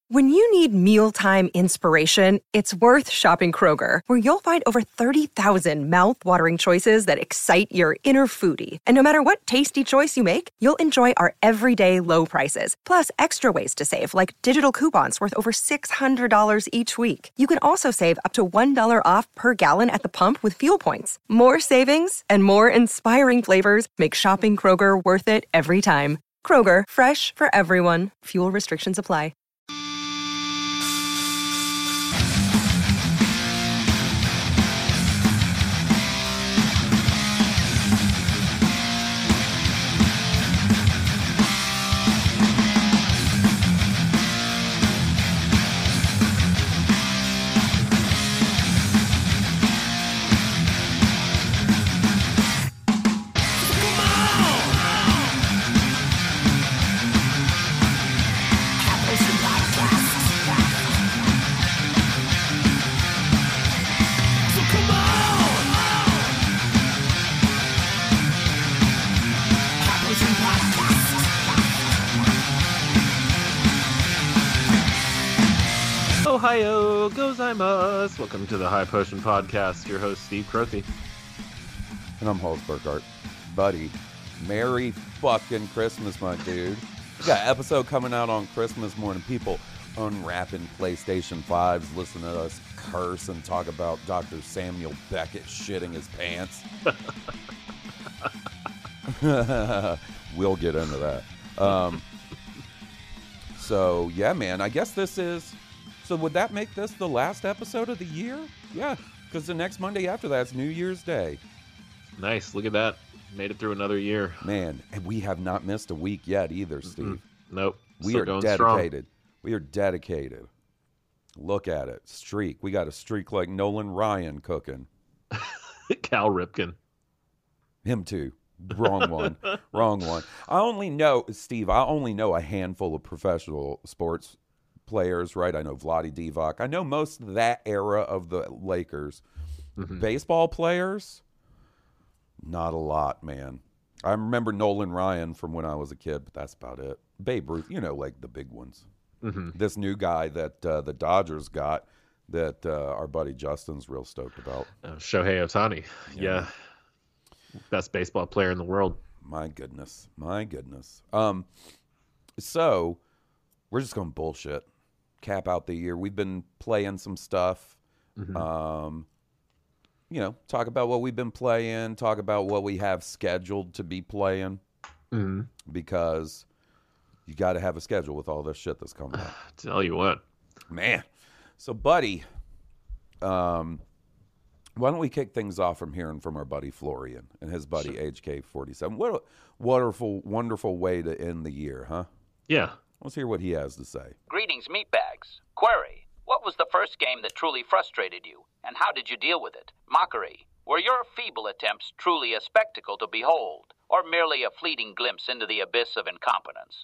When you need mealtime inspiration, it's worth shopping Kroger, where you'll find over 30,000 mouth-watering choices that excite your inner foodie. And no matter what tasty choice you make, you'll enjoy our everyday low prices, plus extra ways to save, like digital coupons worth over $600 each week. You can also save up to $1 off per gallon at the pump with fuel points. More savings and more inspiring flavors make shopping Kroger worth it every time. Kroger, fresh for everyone. Fuel restrictions apply. Ohio gozaimasu. Welcome to the High Potion Podcast. Your host, Steve Crothy. And I'm Holz Burkhart. Buddy, Merry fucking Christmas, my dude. We got an episode coming out on Christmas morning. People unwrapping PlayStation 5s, listening to us curse and talk about Dr. Samuel Beckett shitting his pants. We'll get into that. So, yeah, man, I guess this is... So would that make this the last episode of the year? Yeah, because the next Monday after that is New Year's Day. Nice. Look at that. Made it through another year. Man, and we have not missed a week yet either, Steve. Nope. We are dedicated. We are dedicated. Look at it. Streak. We got a streak like Nolan Ryan cooking. Cal Ripken. Him too. Wrong one. Wrong one. I only know a handful of professional sports players, right? I know Vlade Divac. I know most of that era of the Lakers. Baseball players, not a lot, man. I remember Nolan Ryan from when I was a kid, but that's about it. Babe Ruth, like the big ones. This new guy that the Dodgers got that our buddy Justin's real stoked about. Shohei Ohtani. Yeah. Best baseball player in the world. My goodness. So we're just going to bullshit. Cap out the year. We've been playing some stuff. Talk about what we've been playing, talk about what we have scheduled to be playing. Because you got to have a schedule with all this shit that's coming up. Tell you what. Man. So, buddy, why don't we kick things off from hearing from our buddy Florian and his buddy HK47. What a wonderful way to end the year, huh? Yeah. Let's hear what he has to say. Greetings, meatbags. Query: what was the first game that truly frustrated you, and how did you deal with it? Mockery: were your feeble attempts truly a spectacle to behold, or merely a fleeting glimpse into the abyss of incompetence?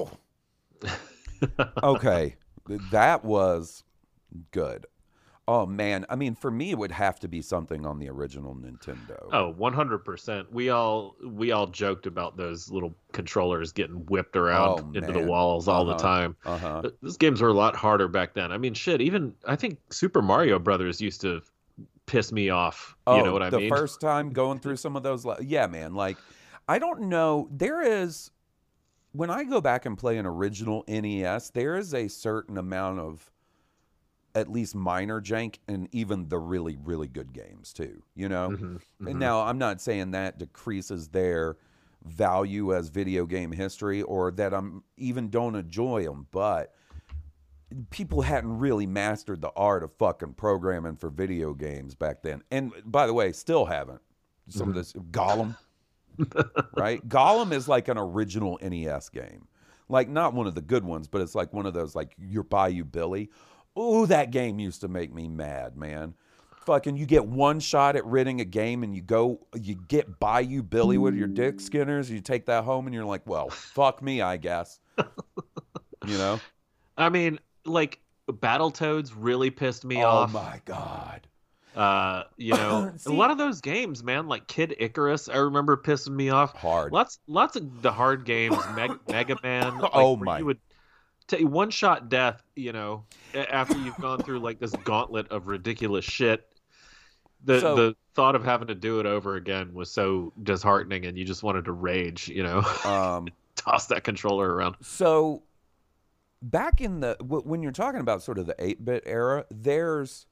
Okay, that was good. Oh, man. I mean, for me, it would have to be something on the original Nintendo. Oh, 100%. We all joked about those little controllers getting whipped around into the walls all the time. Those games were a lot harder back then. I mean, shit, even I think Super Mario Brothers used to piss me off. You know what I mean? The first time going through some of those. Yeah, man. Like, I don't know. There is, when I go back and play an original NES, there is a certain amount of at least minor jank and even the really, really good games too, And now I'm not saying that decreases their value as video game history or that I'm even don't enjoy them, but people hadn't really mastered the art of fucking programming for video games back then. And by the way, still haven't. Some of this Gollum, right? Gollum is like an original NES game. Like not one of the good ones, but it's like one of those like your Bayou Billy. Ooh, that game used to make me mad, man. Fucking, you get one shot at ridding a game and you get Bayou Billy with your dick skinners. You take that home and you're like, well, fuck me, I guess. I mean, like, Battletoads really pissed me off. Oh, my God. A lot of those games, man, like Kid Icarus, I remember pissing me off. Hard. Lots of the hard games, Mega Man. Like, Oh, my. You would one-shot death, after you've gone through like this gauntlet of ridiculous shit. The thought of having to do it over again was so disheartening, and you just wanted to rage, toss that controller around. So back in when you're talking about sort of the 8-bit era, there's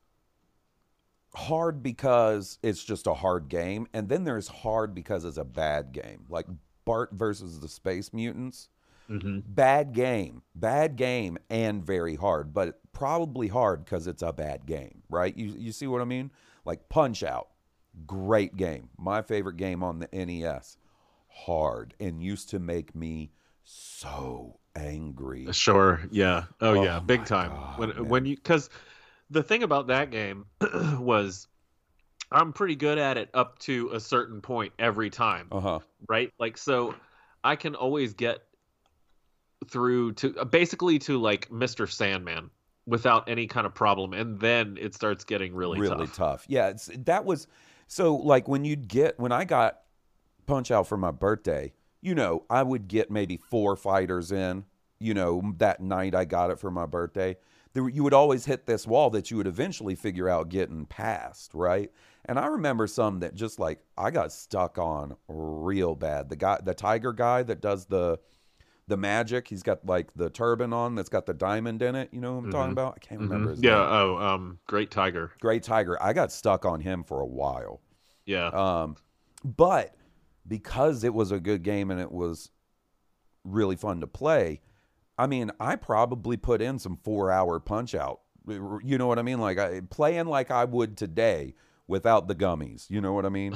hard because it's just a hard game, and then there's hard because it's a bad game, like Bart versus the Space Mutants. Mm-hmm. Bad game, and very hard, but probably hard because it's a bad game, right? You see what I mean? Like Punch-Out, great game, my favorite game on the NES. Hard, and used to make me so angry. Sure, yeah, yeah, big time. God, when you, because the thing about that game was, I'm pretty good at it up to a certain point every time, right? Like, so I can always get through to basically to like Mr. Sandman without any kind of problem, and then it starts getting really tough. Yeah, that was so like when I got Punch-Out for my birthday, I would get maybe 4 fighters in, that night I got it for my birthday. You would always hit this wall that you would eventually figure out getting past, right? And I remember some that just like I got stuck on real bad. The tiger guy that does the magic, he's got like the turban on that's got the diamond in it. You know what I'm talking about? I can't remember his name. Great Tiger. Great Tiger. I got stuck on him for a while. Yeah. But because it was a good game and it was really fun to play, I mean, I probably put in some 4-hour Punch-Out. You know what I mean? Like playing like I would today without the gummies. You know what I mean?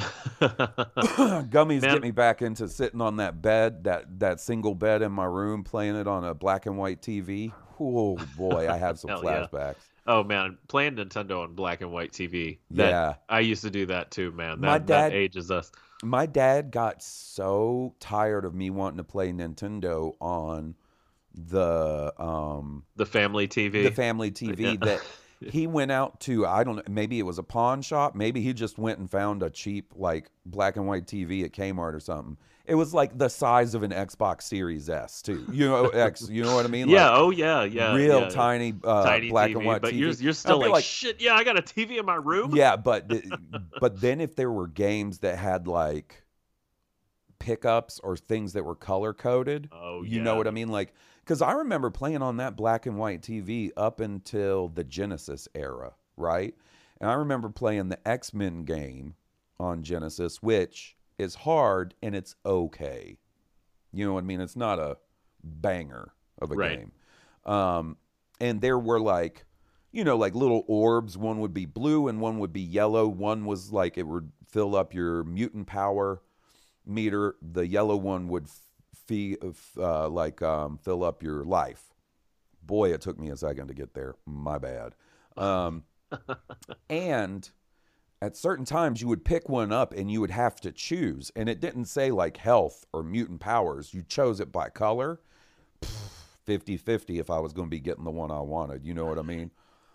Gummies get me back into sitting on that bed, that single bed in my room, playing it on a black and white TV. Oh boy, I have some flashbacks. Yeah. Oh man, playing Nintendo on black and white TV. I used to do that too, man. That ages us. My dad got so tired of me wanting to play Nintendo on the family TV. The family TV that he went out to, I don't know, maybe it was a pawn shop. Maybe he just went and found a cheap, like, black and white TV at Kmart or something. It was like the size of an Xbox Series S, too. You know what I mean? Yeah, like, yeah. Real tiny black TV, and white but TV. You're still like, shit, yeah, I got a TV in my room? Yeah, but then if there were games that had, like, pickups or things that were color-coded, you know what I mean? Like, because I remember playing on that black and white TV up until the Genesis era, right? And I remember playing the X-Men game on Genesis, which is hard and it's okay. You know what I mean? It's not a banger of a game. And there were like, like little orbs. One would be blue and one would be yellow. One was like it would fill up your mutant power meter. The yellow one would fill up your life. Boy, it took me a second to get there. My bad. And at certain times you would pick one up and you would have to choose. And it didn't say like health or mutant powers. You chose it by color. 50-50 if I was going to be getting the one I wanted. You know what I mean?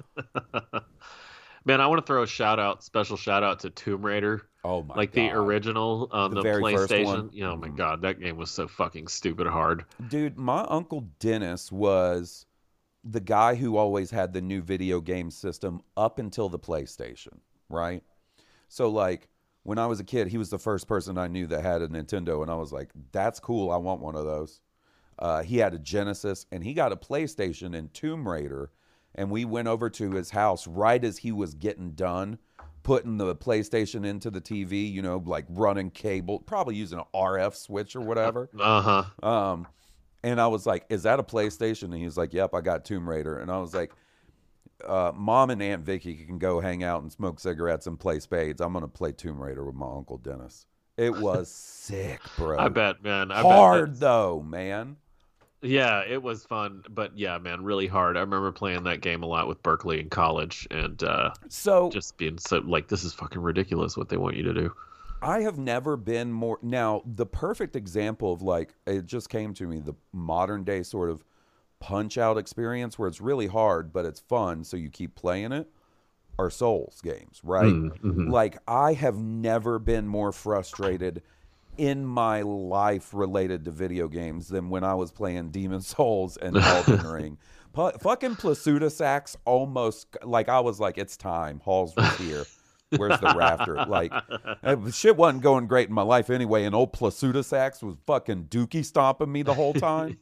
Man, I want to throw a special shout out to Tomb Raider. Oh my god. Like the original on the PlayStation. Oh my god, that game was so fucking stupid hard. Dude, my Uncle Dennis was the guy who always had the new video game system up until the PlayStation, right? So like when I was a kid, he was the first person I knew that had a Nintendo, and I was like, that's cool, I want one of those. He had a Genesis and he got a PlayStation and Tomb Raider. And we went over to his house right as he was getting done putting the PlayStation into the TV, like running cable, probably using an RF switch or whatever. And I was like, is that a PlayStation? And he was like, yep, I got Tomb Raider. And I was like, Mom and Aunt Vicky can go hang out and smoke cigarettes and play spades. I'm going to play Tomb Raider with my Uncle Dennis. It was sick, bro. I bet, man. Hard, though, man. Yeah, it was fun, but yeah, man, really hard. I remember playing that game a lot with Berkeley in college, and so just being so like, this is fucking ridiculous what they want you to do. I have never been more. Now, the perfect example of like, it just came to me, the modern day sort of Punch-Out experience where it's really hard, but it's fun, so you keep playing it, are Souls games, right? Mm-hmm. Like, I have never been more frustrated in my life related to video games than when I was playing Demon Souls and Elden Ring. Fucking Plasuda Sax almost, like, I was like, it's time. Halls was here. Where's the rafter? Like, shit wasn't going great in my life anyway, and old Plasuda Sax was fucking dookie stomping me the whole time.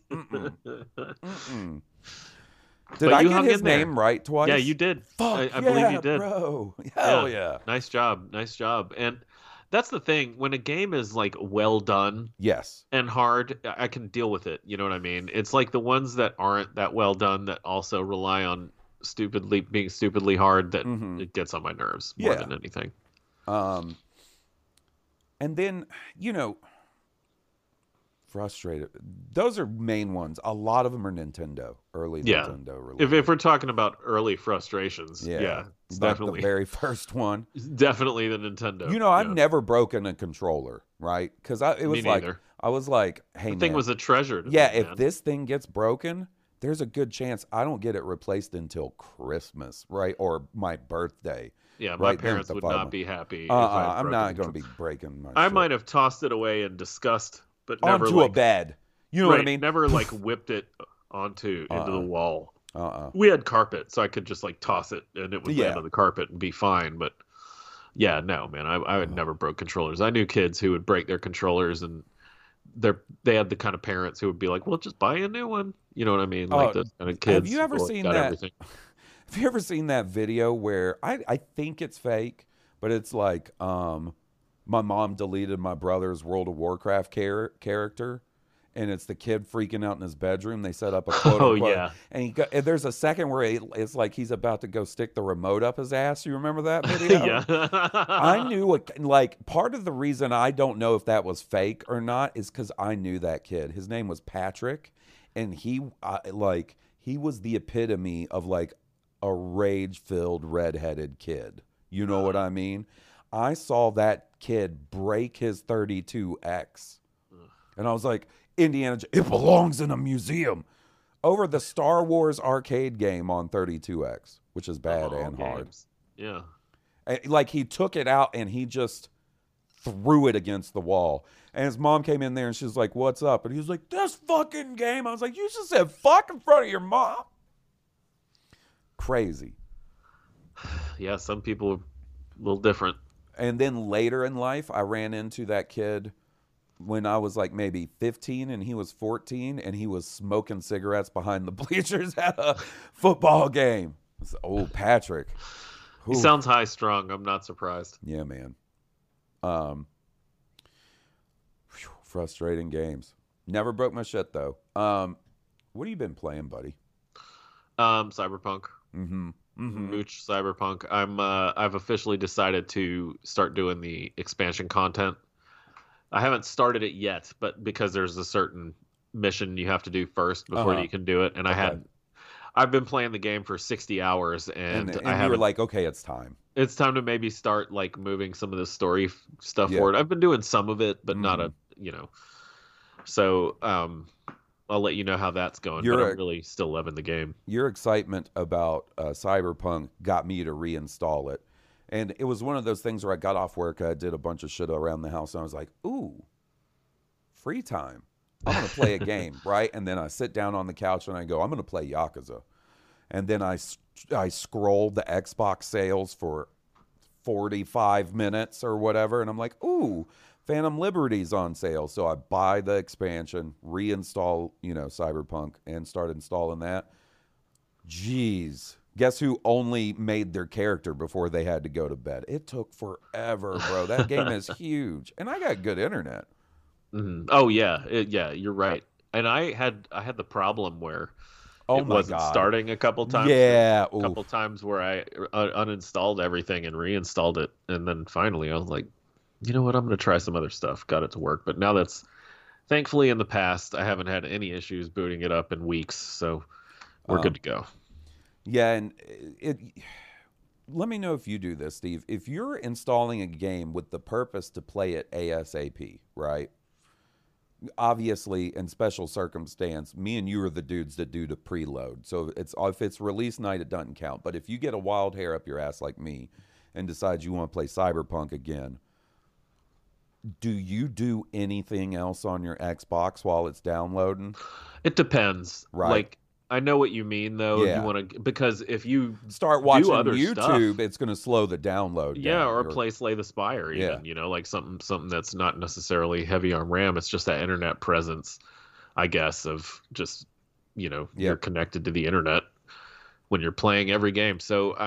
Did I get his name right twice? Yeah, you did. Fuck, I believe you did. Bro. Hell yeah. Nice job. And that's the thing. When a game is like well done, yes, and hard, I can deal with it. You know what I mean? It's like the ones that aren't that well done that also rely on being stupidly hard that it gets on my nerves more than anything. And then, frustrated. Those are main ones. A lot of them are Nintendo, early Nintendo release. If we're talking about early frustrations, it's definitely the very first one. Definitely the Nintendo. I've never broken a controller, right? Because I was like, hey, the thing was a treasure to me, if this thing gets broken, there's a good chance I don't get it replaced until Christmas, right? Or my birthday. Yeah, my parents would not be happy. I'm not going to be breaking my I shit. might have tossed it away in disgust, but never onto a bed. You know what I mean? Never like whipped it into the wall. We had carpet, so I could just like toss it and it would land on the carpet and be fine. But yeah, no, man, I would never broke controllers. I knew kids who would break their controllers, and they had the kind of parents who would be like, "Well, just buy a new one." You know what I mean? Like those kind of kids. Have you ever seen that? Everything. Have you ever seen that video where I think it's fake, but it's like my mom deleted my brother's World of Warcraft character, and it's the kid freaking out in his bedroom. They set up a quote unquote, and there's a second where it's like he's about to go stick the remote up his ass. You remember that video? Yeah. I knew part of the reason I don't know if that was fake or not is because I knew that kid. His name was Patrick, and he was the epitome of like a rage-filled redheaded kid. You know what I mean? I saw that kid break his 32X, and I was like, Indiana, it belongs in a museum, over the Star Wars arcade game on 32X, which is bad and hard. Yeah. Like, he took it out and he just threw it against the wall. And his mom came in there and she was like, "What's up?" And he was like, "This fucking game." I was like, "You just said fuck in front of your mom." Crazy. Yeah, some people are a little different. And then later in life, I ran into that kid when I was like maybe 15 and he was 14, and he was smoking cigarettes behind the bleachers at a football game. It's old Patrick. He sounds high strung. I'm not surprised. Yeah, man. Frustrating games. Never broke my shit though. What have you been playing, buddy? Cyberpunk. Mooch Cyberpunk. I've officially decided to start doing the expansion content. I haven't started it yet, but because there's a certain mission you have to do first before you can do it, and I've been playing the game for 60 hours, and I haven't. You were like, okay, it's time. It's time to maybe start like moving some of the story stuff forward. I've been doing some of it, but not So I'll let you know how that's going. But I'm really still loving the game. Your excitement about Cyberpunk got me to reinstall it. And it was one of those things where I got off work, I did a bunch of shit around the house, and I was like, ooh, free time. I'm going to play a game, right? And then I sit down on the couch and I go, I'm going to play Yakuza. And then I scrolled the Xbox sales for 45 minutes or whatever, and I'm like, ooh, Phantom Liberty's on sale. So I buy the expansion, reinstall, Cyberpunk, and start installing that. Jeez. Guess who only made their character before they had to go to bed? It took forever, bro. That game is huge. And I got good internet. Mm-hmm. Oh, yeah. You're right. And I had the problem where it wasn't starting a couple times. Yeah. A couple times where I uninstalled everything and reinstalled it. And then finally I was like, you know what? I'm going to try some other stuff. Got it to work. But now that's thankfully in the past. I haven't had any issues booting it up in weeks. So we're good to go. Yeah, and let me know if you do this, Steve. If you're installing a game with the purpose to play it ASAP, right? Obviously, in special circumstance, me and you are the dudes that do the preload. So if it's release night, it doesn't count. But if you get a wild hair up your ass like me and decide you want to play Cyberpunk again, Do you do anything else on your Xbox while it's downloading? It depends. Right. Like, I know what you mean, though. Yeah. You want to, because if you start watching YouTube, stuff, it's going to slow the download down. Or play Slay the Spire, even, like something that's not necessarily heavy on RAM. It's just that internet presence, I guess, of just, you're connected to the internet when you're playing every game. So,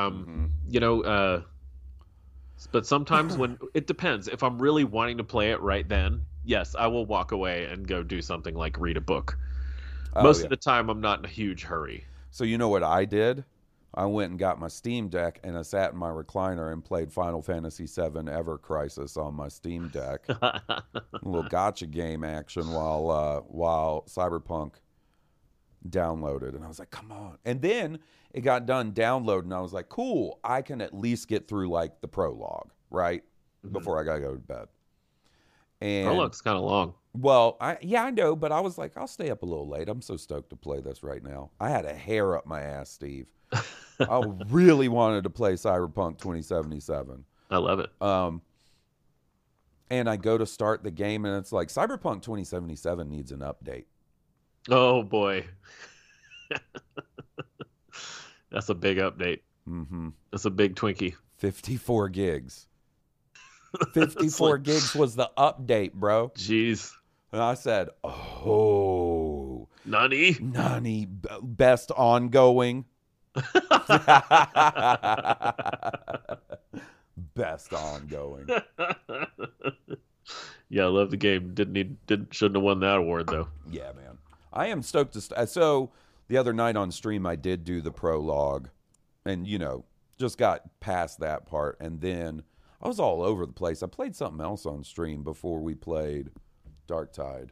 but sometimes when it depends, if I'm really wanting to play it right then, yes, I will walk away and go do something like read a book. Most of the time, I'm not in a huge hurry. So you know what I did? I went and got my Steam Deck, and I sat in my recliner and played Final Fantasy VII Ever Crisis on my Steam Deck. A little gotcha game action while Cyberpunk downloaded. And I was like, come on. And then it got done downloading. I was like, cool, I can at least get through, like, the prologue, right? Mm-hmm. Before I got to go to bed. And prologue's kind of long. Well, I know, but I was like, I'll stay up a little late. I'm so stoked to play this right now. I had a hair up my ass, Steve. I really wanted to play Cyberpunk 2077. I love it. And I go to start the game, and it's like, Cyberpunk 2077 needs an update. Oh, boy. That's a big update. Mm-hmm. That's a big Twinkie. 54 gigs. 54 gigs was the update, bro. Jeez. And I said, oh. Nani, best ongoing. Best ongoing. Yeah, I love the game. Shouldn't have won that award, though. Yeah, man. I am stoked to so the other night on stream I did do the prologue and just got past that part, and then I was all over the place. I played something else on stream before we played Darktide.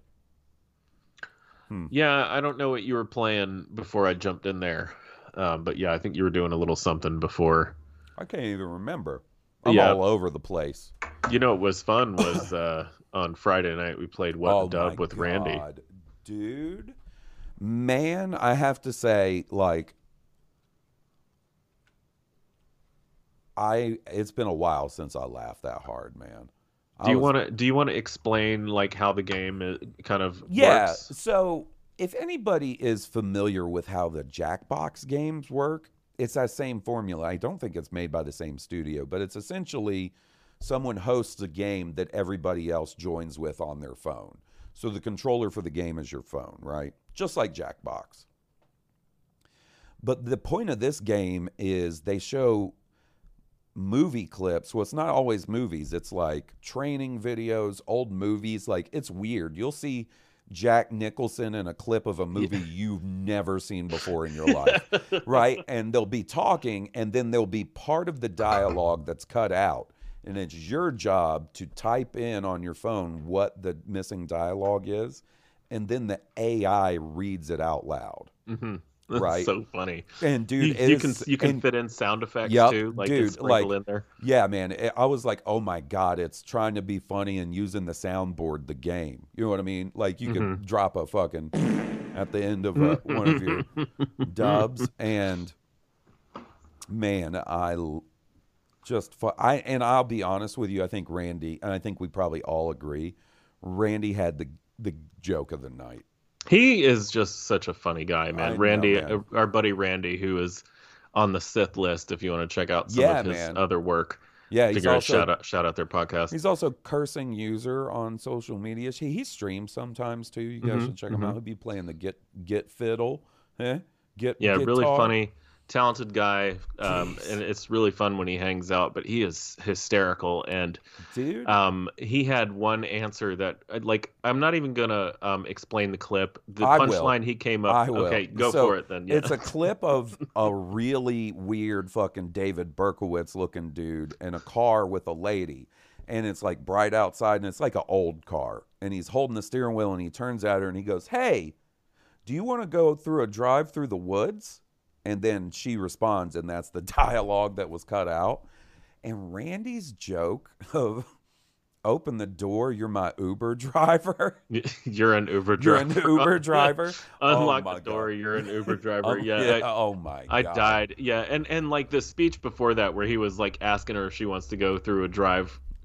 Yeah, I don't know what you were playing before I jumped in there. But yeah, I think you were doing a little something before. I can't even remember. I'm all over the place. What was fun was on Friday night we played What the Dub with Randy. Dude, man, I have to say, like, it's been a while since I laughed that hard, man. Do you want to explain like how the game kind of works? So if anybody is familiar with how the Jackbox games work, it's that same formula. I don't think it's made by the same studio, but it's essentially someone hosts a game that everybody else joins with on their phone. So the controller for the game is your phone, right? Just like Jackbox. But the point of this game is they show movie clips. Well, it's not always movies. It's like training videos, old movies. Like, it's weird. You'll see Jack Nicholson in a clip of a movie you've never seen before in your life, right? And they'll be talking, and then there'll be part of the dialogue that's cut out. And it's your job to type in on your phone what the missing dialogue is, and then the AI reads it out loud. Mm-hmm. That's right? So funny. And dude, you can fit in sound effects too, like dude, sprinkle in there. Yeah, man. I was like, oh my god, it's trying to be funny and using the soundboard the game. You know what I mean? Like you could drop a fucking at the end of one of your dubs, and man, I'll be honest with you. I think Randy, and I think we probably all agree, Randy had the joke of the night. He is just such a funny guy, man. Randy, our buddy Randy, who is on the Sith list, if you want to check out some of his other work. Yeah, he's also shout out their podcast. He's also Cursing User on social media. He streams sometimes too. You guys should check him out. He'll be playing the Get Fiddle. Really funny, talented guy, and it's really fun when he hangs out. But he is hysterical, and dude, he had one answer that I'm not even gonna explain the clip. The punchline he came up. Okay, go for it then. Yeah. It's a clip of a really weird fucking David Berkowitz looking dude in a car with a lady, and it's like bright outside, and it's like an old car, and he's holding the steering wheel, and he turns at her and he goes, "Hey, do you want to go through a drive through the woods?" And then she responds, and that's the dialogue that was cut out. And Randy's joke of, open the door, you're my Uber driver. You're an Uber driver. You're an Uber driver. Unlock the door, you're an Uber driver. Oh my God. I died. Yeah, and like the speech before that where he was like asking her if she wants to go through a drive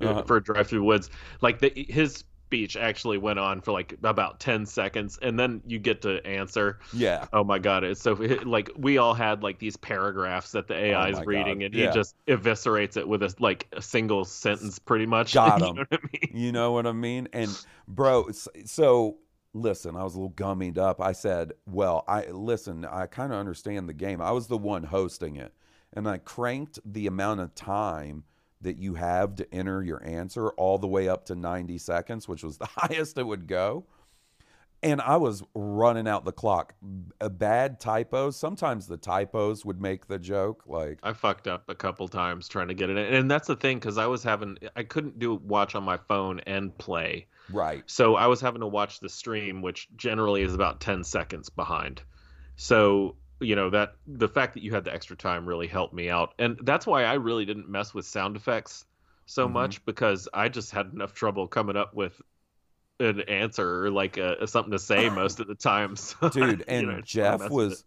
for Drive Through Woods. Like his speech actually went on for like about 10 seconds, and then you get to answer. Yeah. Oh my God. It's so like we all had like these paragraphs that the AI is reading, and he just eviscerates it with a single sentence pretty much. Got him. You know what I mean? You know what I mean? And bro, so listen, I was a little gummied up. I said, well, I kind of understand the game. I was the one hosting it, and I cranked the amount of time that you have to enter your answer all the way up to 90 seconds, which was the highest it would go. And I was running out the clock. Bad typos. Sometimes the typos would make the joke. Like, I fucked up a couple times trying to get it in. And that's the thing, because I couldn't watch on my phone and play. Right. So I was having to watch the stream, which generally is about 10 seconds behind. So, that the fact that you had the extra time really helped me out. And that's why I really didn't mess with sound effects so much, because I just had enough trouble coming up with an answer or like something to say most of the time. So, dude, and Jeff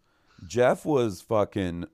was fucking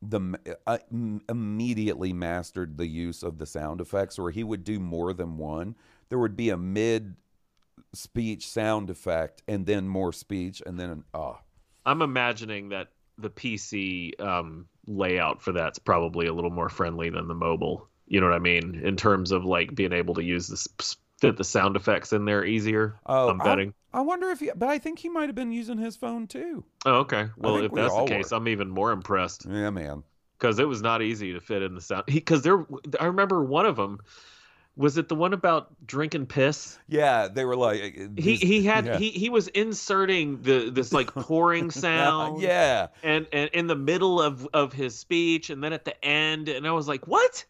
immediately mastered the use of the sound effects, where he would do more than one. There would be a mid-speech sound effect and then more speech and then I'm imagining that the PC layout for that's probably a little more friendly than the mobile. You know what I mean? In terms of like being able to use fit the sound effects in there easier. Oh, I'm betting. I wonder but I think he might have been using his phone too. Oh, okay. Well, if that's the case, I'm even more impressed. Yeah, man. Because it was not easy to fit in the sound. I remember one of them. Was it the one about drinking piss? Yeah, they were like he was inserting this like pouring sound. Yeah, and in the middle of his speech, and then at the end, and I was like, what?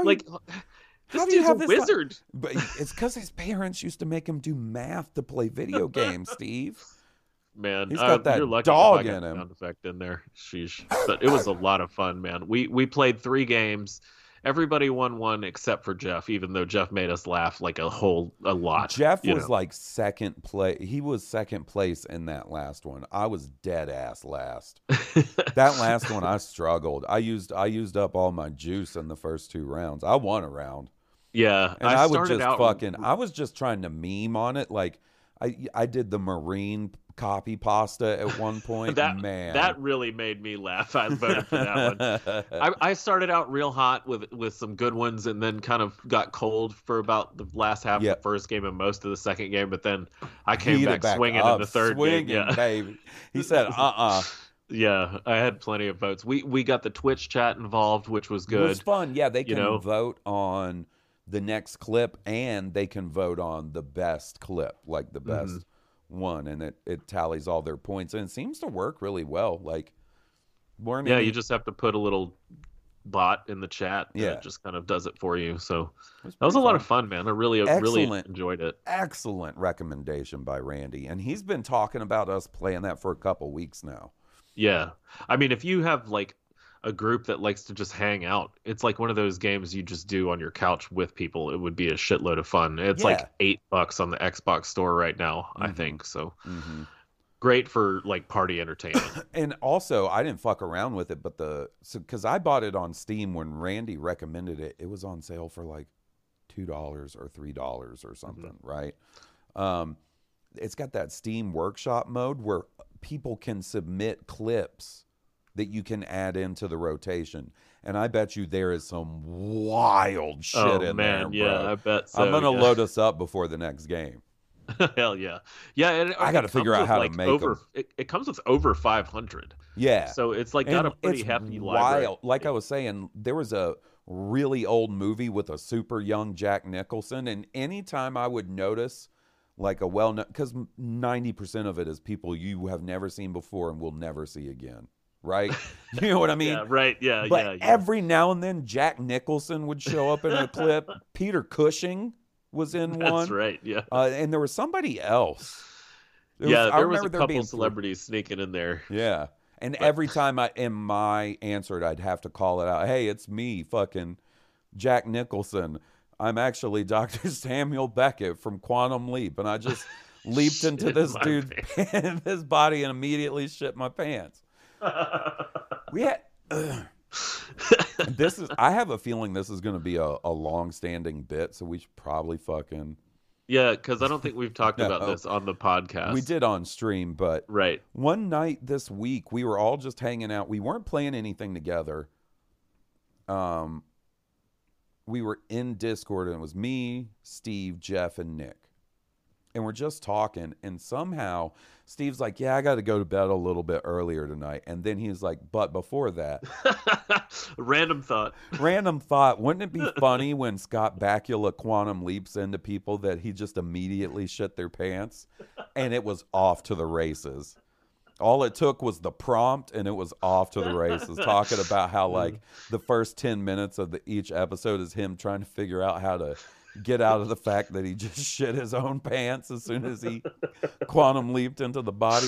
This dude's a wizard. But it's because his parents used to make him do math to play video games, Steve. Man, he's got that you're lucky dog if I got in him. Sound effect in there. Sheesh. But it was a lot of fun, man. We played 3 games. Everybody won one except for Jeff, even though Jeff made us laugh like a lot. Jeff was like second place. He was second place in that last one. I was dead ass last. That last one I struggled. I used up all my juice in the first 2 rounds. I won a round. Yeah, and I was just trying to meme on it. Like I did the marine copy pasta at one point. That really made me laugh. I voted for that one. I started out real hot with some good ones, and then kind of got cold for about the last half of the first game and most of the second game. But then I came back swinging in the third game. Yeah, baby. He said, Yeah, I had plenty of votes. We got the Twitch chat involved, which was good. It was fun. Yeah, they can vote on the next clip, and they can vote on the best clip, like the best one, and it tallies all their points, and it seems to work really well. Like, you just have to put a little bot in the chat, and it just kind of does it for you. So that was a lot of fun, man. I really enjoyed it. Excellent recommendation by Randy, and he's been talking about us playing that for a couple weeks now. Yeah, I mean, if you have like a group that likes to just hang out, it's like one of those games you just do on your couch with people. It would be a shitload of fun. It's like $8 on the Xbox store right now, I think. So great for like party entertainment. And also, I didn't fuck around with it, but because I bought it on Steam when Randy recommended it, it was on sale for like $2 or $3 or something, right? It's got that Steam Workshop mode where people can submit clips that you can add into the rotation. And I bet you there is some wild shit in there, bro. Yeah, I bet so. I'm going to load us up before the next game. Hell yeah. Yeah, and I got to figure out how to make them. It comes with over 500. Yeah. So it's like got a pretty hefty library. Like I was saying, there was a really old movie with a super young Jack Nicholson, and anytime I would notice like a well-known, because 90% of it is people you have never seen before and will never see again. Right? You know what I mean? Yeah, right. Yeah, but every now and then, Jack Nicholson would show up in a clip. Peter Cushing was in one. That's right, yeah. And there was somebody else. There was a couple celebrities sneaking in there. Yeah. And every time I answered, I'd have to call it out. Hey, it's me, fucking Jack Nicholson. I'm actually Dr. Samuel Beckett from Quantum Leap. And I just leaped into this dude's his body and immediately shit my pants. We had I have a feeling this is going to be a long-standing bit, so we should probably fucking... Yeah, because I don't think we've talked about this on the podcast. We did on stream, but right. One night this week, we were all just hanging out. We weren't playing anything together. We were in Discord, and it was me, Steve, Jeff, and Nick. And we're just talking, and somehow Steve's like, yeah, I got to go to bed a little bit earlier tonight. And then he's like, but before that... Random thought. Wouldn't it be funny when Scott Bakula quantum leaps into people that he just immediately shit their pants? And it was off to the races. All it took was the prompt, and it was off to the races. Talking about how, like, the first 10 minutes of each episode is him trying to figure out how to get out of the fact that he just shit his own pants as soon as he quantum leaped into the body.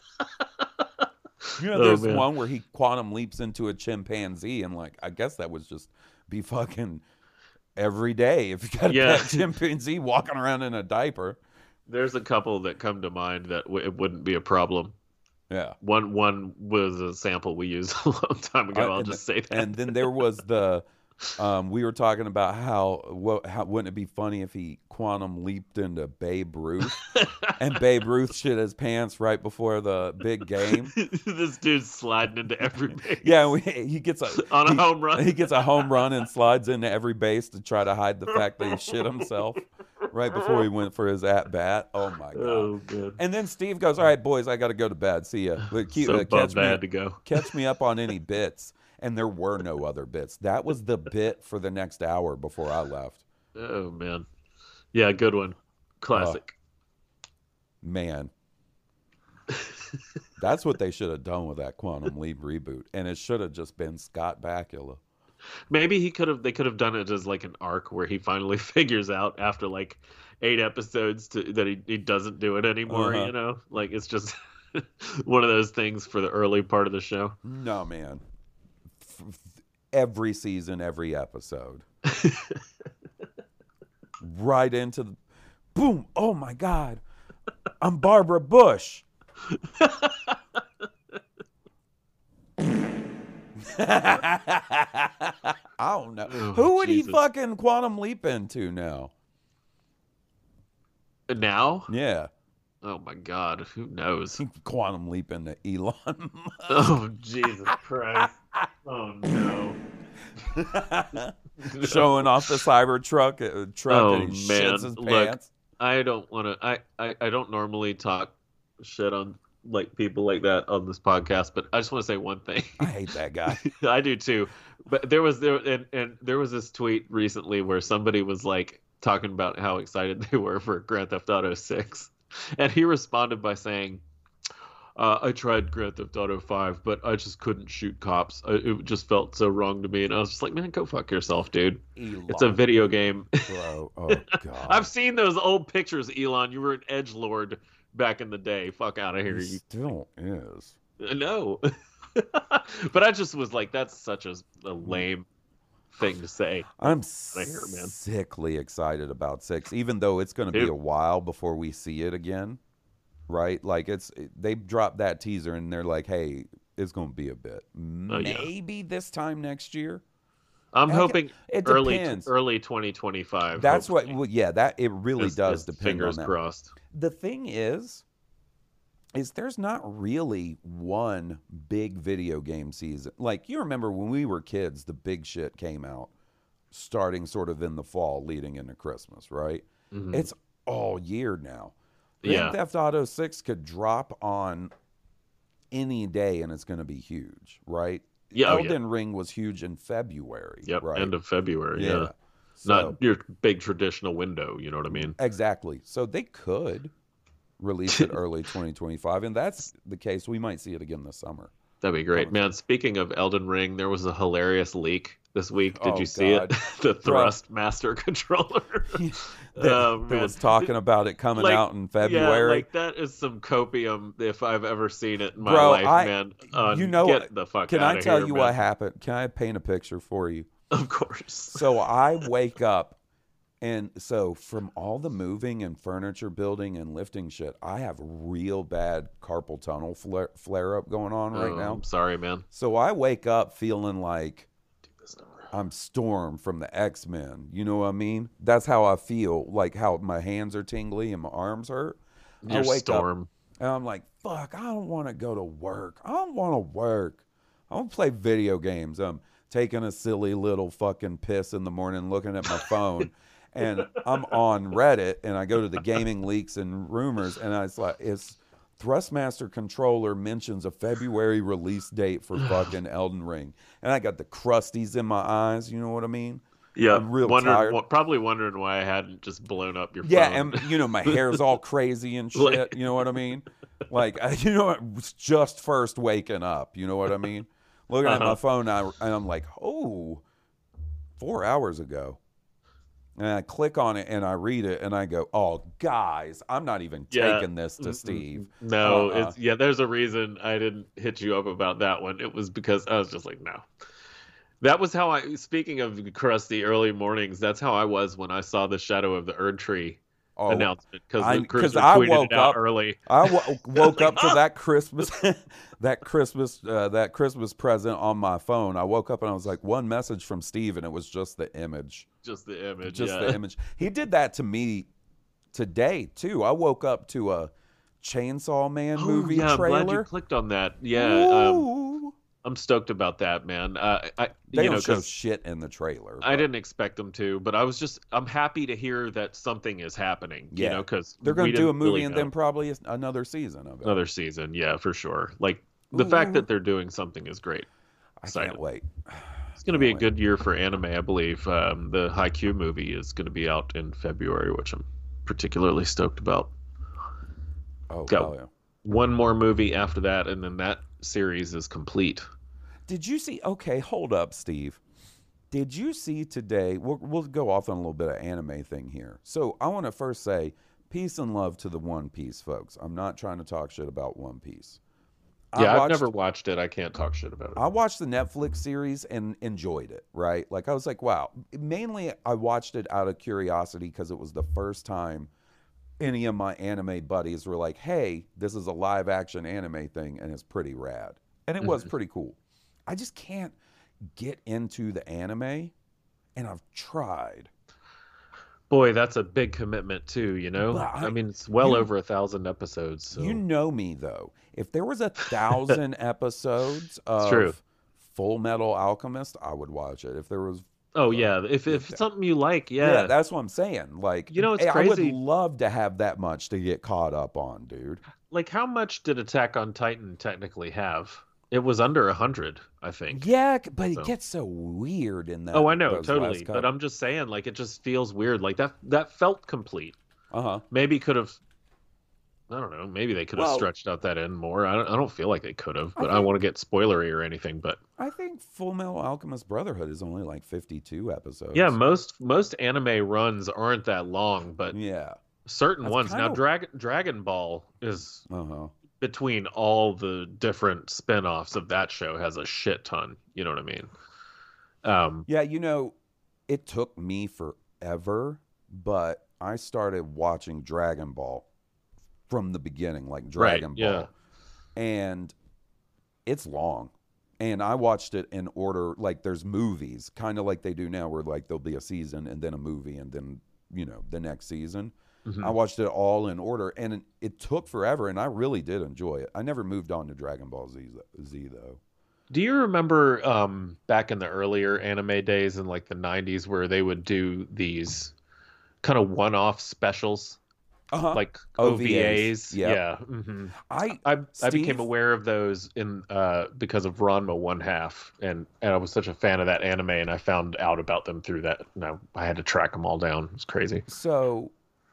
You know, there's one where he quantum leaps into a chimpanzee, and, like, I guess that would just be fucking every day if you got a pet chimpanzee walking around in a diaper. There's a couple that come to mind that it wouldn't be a problem. Yeah. One was a sample we used a long time ago. I'll just say that. And then there was the... we were talking about how wouldn't it be funny if he quantum leaped into Babe Ruth and Babe Ruth shit his pants right before the big game. This dude's sliding into every base. Yeah, he gets a home run. He gets a home run and slides into every base to try to hide the fact that he shit himself right before he went for his at bat. Oh my god! Oh, good. And then Steve goes, "All right, boys, I got to go to bed. See ya. Catch me up on any bits." And there were no other bits. That was the bit for the next hour before I left. Oh, man. Yeah, good one. Classic. Man. That's what they should have done with that Quantum Leap reboot. And it should have just been Scott Bakula. Maybe they could have done it as like an arc where he finally figures out after like 8 episodes that he doesn't do it anymore, you know? Like it's just one of those things for the early part of the show. No, man. Every season, every episode. Right into the boom. Oh my God. I'm Barbara Bush. I don't know. Who would he fucking quantum leap into now? Now? Yeah. Oh my God. Who knows? Quantum leap into Elon Musk. Oh, Jesus Christ. Oh no. Showing off the Cybertruck and he shits his pants. Look, I don't want to. I don't normally talk shit on like people like that on this podcast, but I just want to say one thing. I hate that guy. I do too. But there was this tweet recently where somebody was like talking about how excited they were for Grand Theft Auto 6, and he responded by saying, I tried Grand Theft Auto 5, but I just couldn't shoot cops. It just felt so wrong to me. And I was just like, man, go fuck yourself, dude. Elon. It's a video game. Bro, oh, God. I've seen those old pictures, Elon. You were an edgelord back in the day. Fuck out of here. He still is. No. But I just was like, that's such a lame thing to say. I'm sickly excited about 6, even though it's going to be a while before we see it again. Right, like they dropped that teaser and they're like, "Hey, it's going to be a bit. Maybe this time next year." I'm hoping early 2025. 2025. That's hopefully. Well, yeah, that it really does depend. Fingers on that. Crossed. The thing is there's not really one big video game season. Like you remember when we were kids, the big shit came out, starting sort of in the fall, leading into Christmas. Right, It's all year now. Grand Theft Auto 6 could drop on any day and it's going to be huge, right? Yeah, Elden Ring was huge in February. Yep, right? End of February, yeah. So, not your big traditional window, you know what I mean? Exactly. So they could release it early 2025, and that's the case. We might see it again this summer. That'd be great. Man, speaking of Elden Ring, there was a hilarious leak this week. Did you see it? The Thrustmaster controller. That was talking about it coming out in February. Yeah, like that is some copium if I've ever seen it in my life, man. Get the fuck out of here. Can I tell you what happened? Can I paint a picture for you? Of course. So I wake up, and so from all the moving and furniture building and lifting shit, I have real bad carpal tunnel flare up going on right now. I'm sorry, man. So I wake up feeling like I'm Storm from the X-Men. You know what I mean? That's how I feel. Like how my hands are tingly and my arms hurt. You're I wake Storm. up and I'm like, fuck, I don't want to go to work. I don't want to work. I want to play video games. I'm taking a silly little fucking piss in the morning looking at my phone. And I'm on Reddit and I go to the gaming leaks and rumors and it's Thrustmaster Controller mentions a February release date for fucking Elden Ring. And I got the crusties in my eyes, you know what I mean? Yeah, I'm real tired. Probably wondering why I hadn't just blown up your phone. Yeah, and my hair's all crazy and shit, you know what I mean? Like, I was just first waking up, you know what I mean? Looking at my phone and I'm like, 4 hours ago. And I click on it and I read it and I go, oh, guys, I'm not even taking this to Steve. No, there's a reason I didn't hit you up about that one. It was because I was just like, no. That was how speaking of crusty early mornings, that's how I was when I saw the Shadow of the Erdtree announcement. Because I woke up early. I woke up to that Christmas present on my phone. I woke up and I was like, one message from Steve, and it was just the image. Just the image. The image. He did that to me today too. I woke up to a Chainsaw Man movie trailer. I'm glad you clicked on that. Yeah. I'm stoked about that, man. They don't show shit in the trailer. I didn't expect them to, but I'm happy to hear that something is happening. Yeah. You know, because they're going to do a movie and then probably another season of it. Another season, yeah, for sure. Like the fact that they're doing something is great. I can't wait. It's going to be a good year for anime, I believe. The Haikyuu movie is going to be out in February, which I'm particularly stoked about. Oh, got yeah. One more movie after that, and then that series is complete. Did you see? Okay, hold up, Steve. Did you see today? We'll go off on a little bit of anime thing here. So I want to first say peace and love to the One Piece folks. I'm not trying to talk shit about One Piece. I've never watched it. I can't talk shit about it. I watched the Netflix series and enjoyed it, right? Like, I was like, wow. Mainly, I watched it out of curiosity because it was the first time any of my anime buddies were like, hey, this is a live-action anime thing, and it's pretty rad. And it was pretty cool. I just can't get into the anime, and I've tried. Boy, that's a big commitment too, you know? I mean, it's well over 1,000 episodes. So. You know me, though. If there was 1,000 episodes of Full Metal Alchemist, I would watch it. If there was... Oh, yeah. If it's something you like, yeah. Yeah, that's what I'm saying. Like, you know, it's crazy. I would love to have that much to get caught up on, dude. Like, how much did Attack on Titan technically have? It was under 100, I think. Yeah, but it gets so weird in that. Oh, I know, totally. But I'm just saying, like, it just feels weird. Like, that felt complete. Maybe could have... I don't know. Maybe they could have stretched out that end more. I don't feel like they could have, but I don't want to get spoilery or anything. But I think Full Metal Alchemist Brotherhood is only like 52 episodes. Yeah, most anime runs aren't that long, but certain ones. Now, Dragon Ball is between all the different spinoffs of that show has a shit ton. You know what I mean? Yeah, you know, it took me forever, but I started watching Dragon Ball from the beginning, like Dragon Ball. And it's long. And I watched it in order, like there's movies, kind of like they do now, where like there'll be a season and then a movie and then, you know, the next season. I watched it all in order, and it took forever, and I really did enjoy it. I never moved on to Dragon Ball Z though. Do you remember back in the earlier anime days in like the 90s where they would do these kind of one-off specials? Like OVAs. Yeah. I became aware of those in because of Ranma One Half, and I was such a fan of that anime, and I found out about them through that. No, I had to track them all down. It was crazy. So,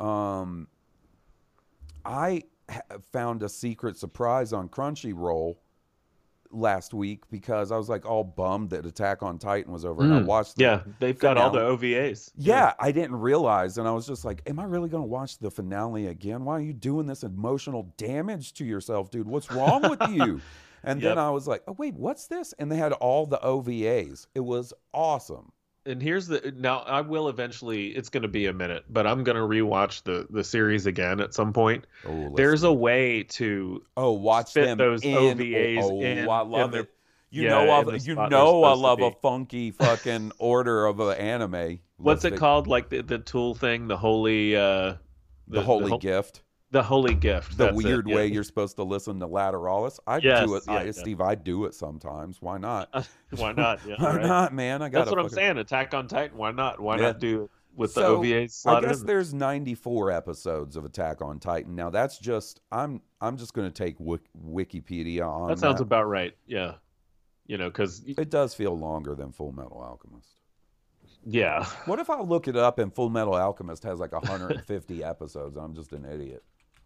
I found a secret surprise on Crunchyroll last week because I was like all bummed that Attack on Titan was over, and I watched they've got all the OVAs. I didn't realize, and I was just like, am I really going to watch the finale again? Why are you doing this emotional damage to yourself, dude? What's wrong with you? And then I was like, oh wait, what's this? And they had all the OVAs. It was awesome. And now I will eventually, it's going to be a minute, but I'm going to rewatch the series again at some point. There's a way to watch fit them those in. OVAs in. I love it. You know I love a funky fucking order of an anime. What's it called? Like the tool thing, the holy the holy gift. The holy gift. The weird way you're supposed to listen to Lateralis. I do it, Steve. I do it sometimes. Why not? Why not? Yeah, why not, man? That's what I'm saying. Attack on Titan. Why not? Why not do it with the OVAs? I guess there's 94 episodes of Attack on Titan. Now that's just I'm just going to take Wikipedia on that. That sounds about right. Yeah, because it does feel longer than Full Metal Alchemist. Yeah. What if I look it up and Full Metal Alchemist has like 150 episodes? I'm just an idiot.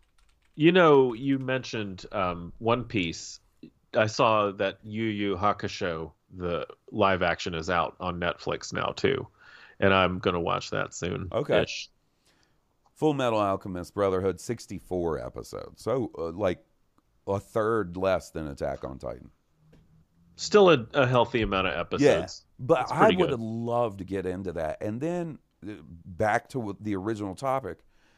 You mentioned One Piece. I saw that Yu Yu Hakusho, the live action, is out on Netflix now too, and I'm gonna watch that soon. Okay. Full Metal Alchemist Brotherhood, 64 episodes, so like a third less than Attack on Titan. Still a healthy amount of episodes. Yeah, but I would have loved to get into that. And then back to the original topic.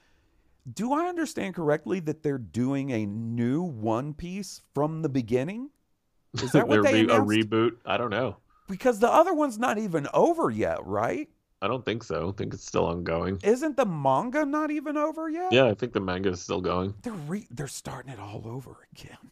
Do I understand correctly that they're doing a new One Piece from the beginning? Is that what they announced? A reboot? I don't know. Because the other one's not even over yet, right? I don't think so. I think it's still ongoing. Isn't the manga not even over yet? Yeah, I think the manga is still going. They're starting it all over again.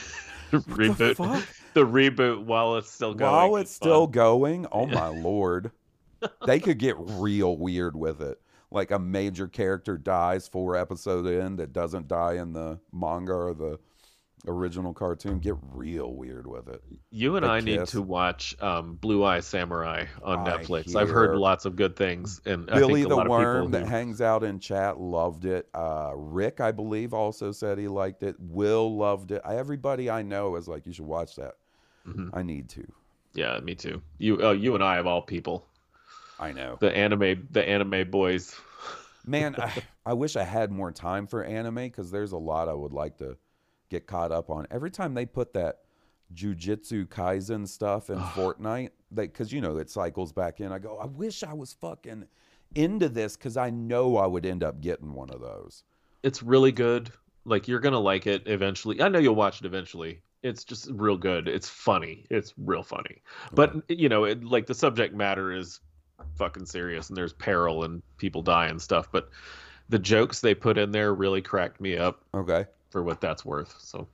Reboot. The reboot while it's still going. While it's still going? Oh, my Lord. They could get real weird with it. Like a major character dies 4 episodes in that doesn't die in the manga or the original cartoon. Get real weird with it. You and I need to watch Blue Eye Samurai on Netflix. I've heard lots of good things. And Billy I think the Worm that hangs out in chat loved it. Rick, I believe, also said he liked it. Will loved it. Everybody I know is like, you should watch that. Mm-hmm. I need to. Yeah, me too. You and I, of all people. I know. The anime boys. Man, I wish I had more time for anime because there's a lot I would like to get caught up on. Every time they put that Jujutsu Kaisen stuff in Fortnite, because it cycles back in, I go, I wish I was fucking into this because I know I would end up getting one of those. It's really good. Like, you're gonna like it eventually. I know you'll watch it eventually. It's just real good. It's funny. It's real funny. But like the subject matter is fucking serious and there's peril and people die and stuff, but the jokes they put in there really cracked me up. Okay. For what that's worth. So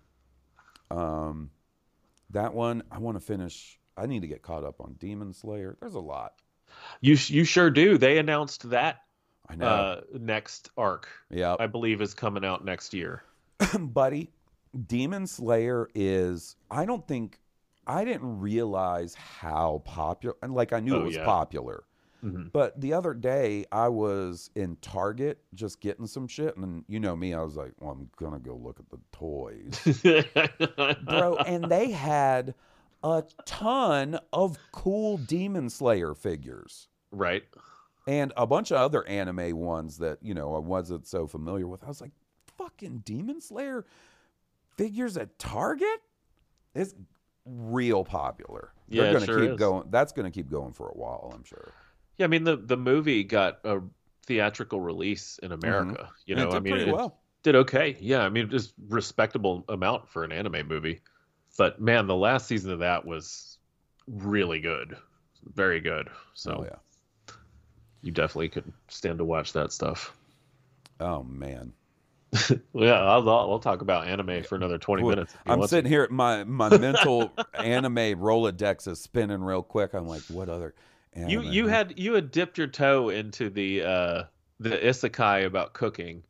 that one I want to finish. I need to get caught up on Demon Slayer. There's a lot. You sure do. They announced that I know next arc. Yeah, I believe is coming out next year. Buddy, Demon Slayer is, I didn't realize how popular, and like I knew it was popular. Mm-hmm. But the other day I was in Target just getting some shit, and you know me, I was like, well, I'm gonna go look at the toys. Bro, and they had a ton of cool Demon Slayer figures. Right. And a bunch of other anime ones that, I wasn't so familiar with. I was like, fucking Demon Slayer figures at Target? It's real popular. Yeah, They're gonna sure keep is. going. That's going to keep going for a while, I'm sure. Yeah, I mean the movie got a theatrical release in America. Mm-hmm. It did pretty well. Did okay. Yeah, I mean just respectable amount for an anime movie. But man, the last season of that was really good, very good. So yeah, you definitely could stand to watch that stuff. Oh man. Yeah, I'll talk about anime for another 20 minutes. I'm sitting here, my mental anime Rolodex is spinning real quick. I'm like, what other? You had dipped your toe into the isekai about cooking,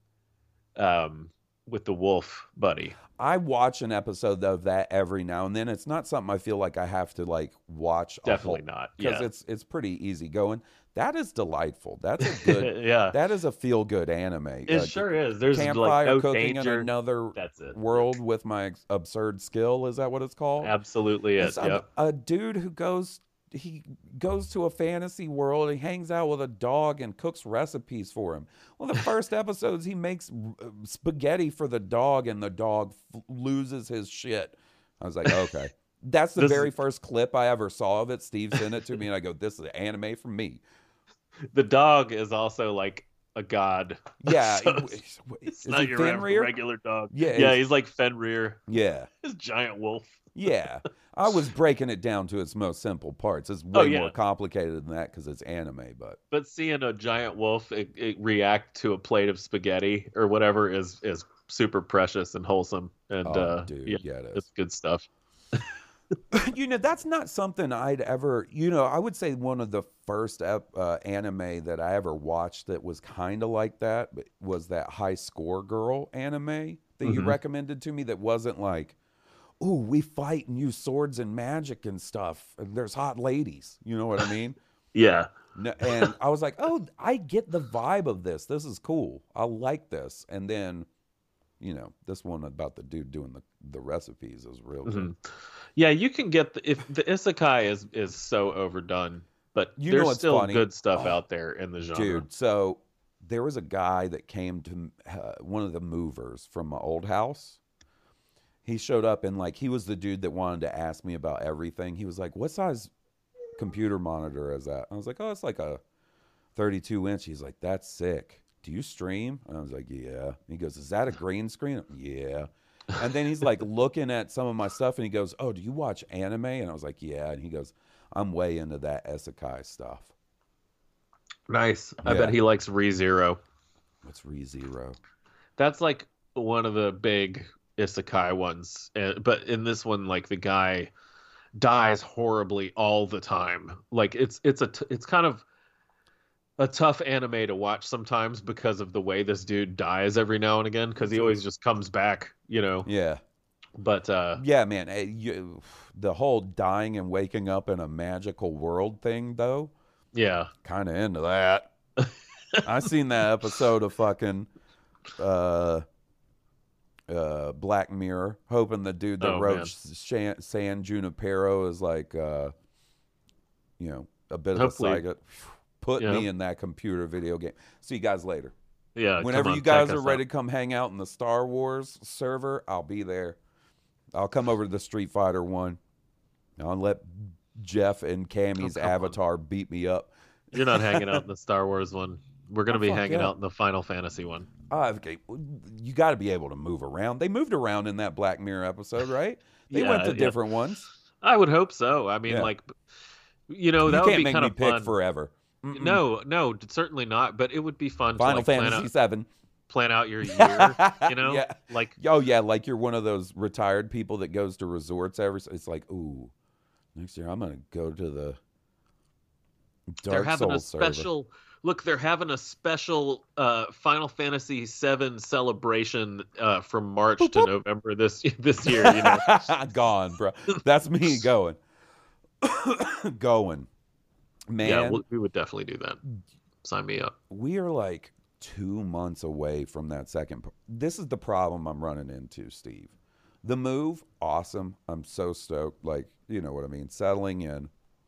with the wolf buddy. I watch an episode of that every now and then. It's not something I feel like I have to like watch. Definitely not. Because it's pretty easy going. That is delightful. That's a good. Yeah. That is a feel good anime. It sure is. There's campfire like no cooking danger. in another That's it. world with my absurd skill. Is that what it's called? Absolutely is. Yep. A dude who goes to a fantasy world. He hangs out with a dog and cooks recipes for him. Well, the first episodes he makes spaghetti for the dog, and the dog loses his shit. I was like, okay. That's the very first clip I ever saw of it. Steve sent it to me, and I go, this is anime from me. The dog is also like a god. Yeah. So it's not your regular dog. Yeah, he's like Fenrir. Yeah. His giant wolf. Yeah. I was breaking it down to its most simple parts. It's way more complicated than that because it's anime, but seeing a giant wolf it react to a plate of spaghetti or whatever is super precious and wholesome. And dude, it is. It's good stuff. That's not something I'd ever, I would say one of the first anime that I ever watched that was kind of like that was that High Score Girl anime that you recommended to me that wasn't like, ooh, we fight and use swords and magic and stuff, and there's hot ladies. You know what I mean? Yeah. And I was like, oh, I get the vibe of this. This is cool. I like this. And then, this one about the dude doing the recipes is real good. Yeah, you can get if the isekai is so overdone, but there's still funny? Good stuff out there in the genre. Dude, so there was a guy that came to one of the movers from my old house. He showed up and he was the dude that wanted to ask me about everything. He was like, "What size computer monitor is that?" I was like, "Oh, it's like a 32-inch." He's like, "That's sick. Do you stream?" And I was like, "Yeah." He goes, "Is that a green screen?" Yeah. And then he's like looking at some of my stuff and he goes, "Oh, do you watch anime?" And I was like, "Yeah." And he goes, "I'm way into that isekai stuff." Nice. I bet he likes ReZero. What's ReZero? That's like one of the big isekai ones. But in this one, the guy dies horribly all the time. It's kind of a tough anime to watch sometimes because of the way this dude dies every now and again, because he always just comes back, Yeah. But yeah, man, the whole dying and waking up in a magical world thing, though. Yeah. Kind of into that. I seen that episode of fucking Black Mirror, hoping the dude that wrote San Junipero is a bit of a psychic. Put me in that computer video game. See you guys later. Yeah. Whenever you guys are ready to come hang out in the Star Wars server, I'll be there. I'll come over to the Street Fighter one. I'll let Jeff and Cammy's avatar beat me up. You're not hanging out in the Star Wars one. We're going to be hanging out in the Final Fantasy one. Okay. You got to be able to move around. They moved around in that Black Mirror episode, right? They went to different ones. I would hope so. I mean, that would be kind of fun. Pick forever. Mm-mm. No, certainly not. But it would be fun. Final Fantasy VII. Plan out your year. Yeah. Like you're one of those retired people that goes to resorts it's like, ooh, next year I'm gonna go to the Dark Souls server. They're having a special Final Fantasy VII celebration from March to November this year. Gone, bro. That's me going. Man, yeah, we would definitely do that. Sign me up. We are 2 months away from that second. This is the problem I'm running into, Steve. The move, awesome. I'm so stoked. You know what I mean? Settling in.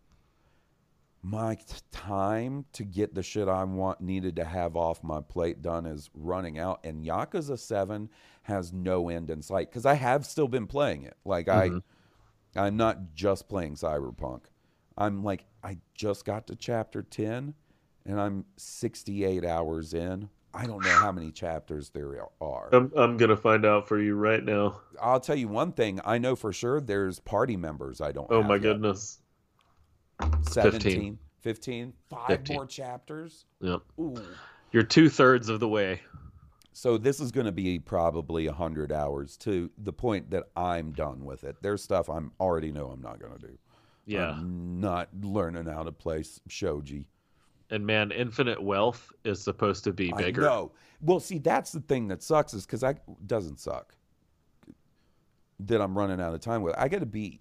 My time to get the shit I needed to have off my plate done is running out. And Yakuza 7 has no end in sight. Because I have still been playing it. I'm not just playing Cyberpunk. I'm I just got to chapter 10 and I'm 68 hours in. I don't know how many chapters there are. I'm going to find out for you right now. I'll tell you one thing. I know for sure there's party members I don't have. Oh my goodness. 17, 15, 15 more chapters. Yep. Ooh. You're 2/3 of the way. So this is going to be probably 100 hours to the point that I'm done with it. There's stuff I already know I'm not going to do. Yeah. I'm not learning how to play Shoji. And man, Infinite Wealth is supposed to be bigger. No. Well, see, that's the thing that sucks is because doesn't suck that I'm running out of time with. I got to beat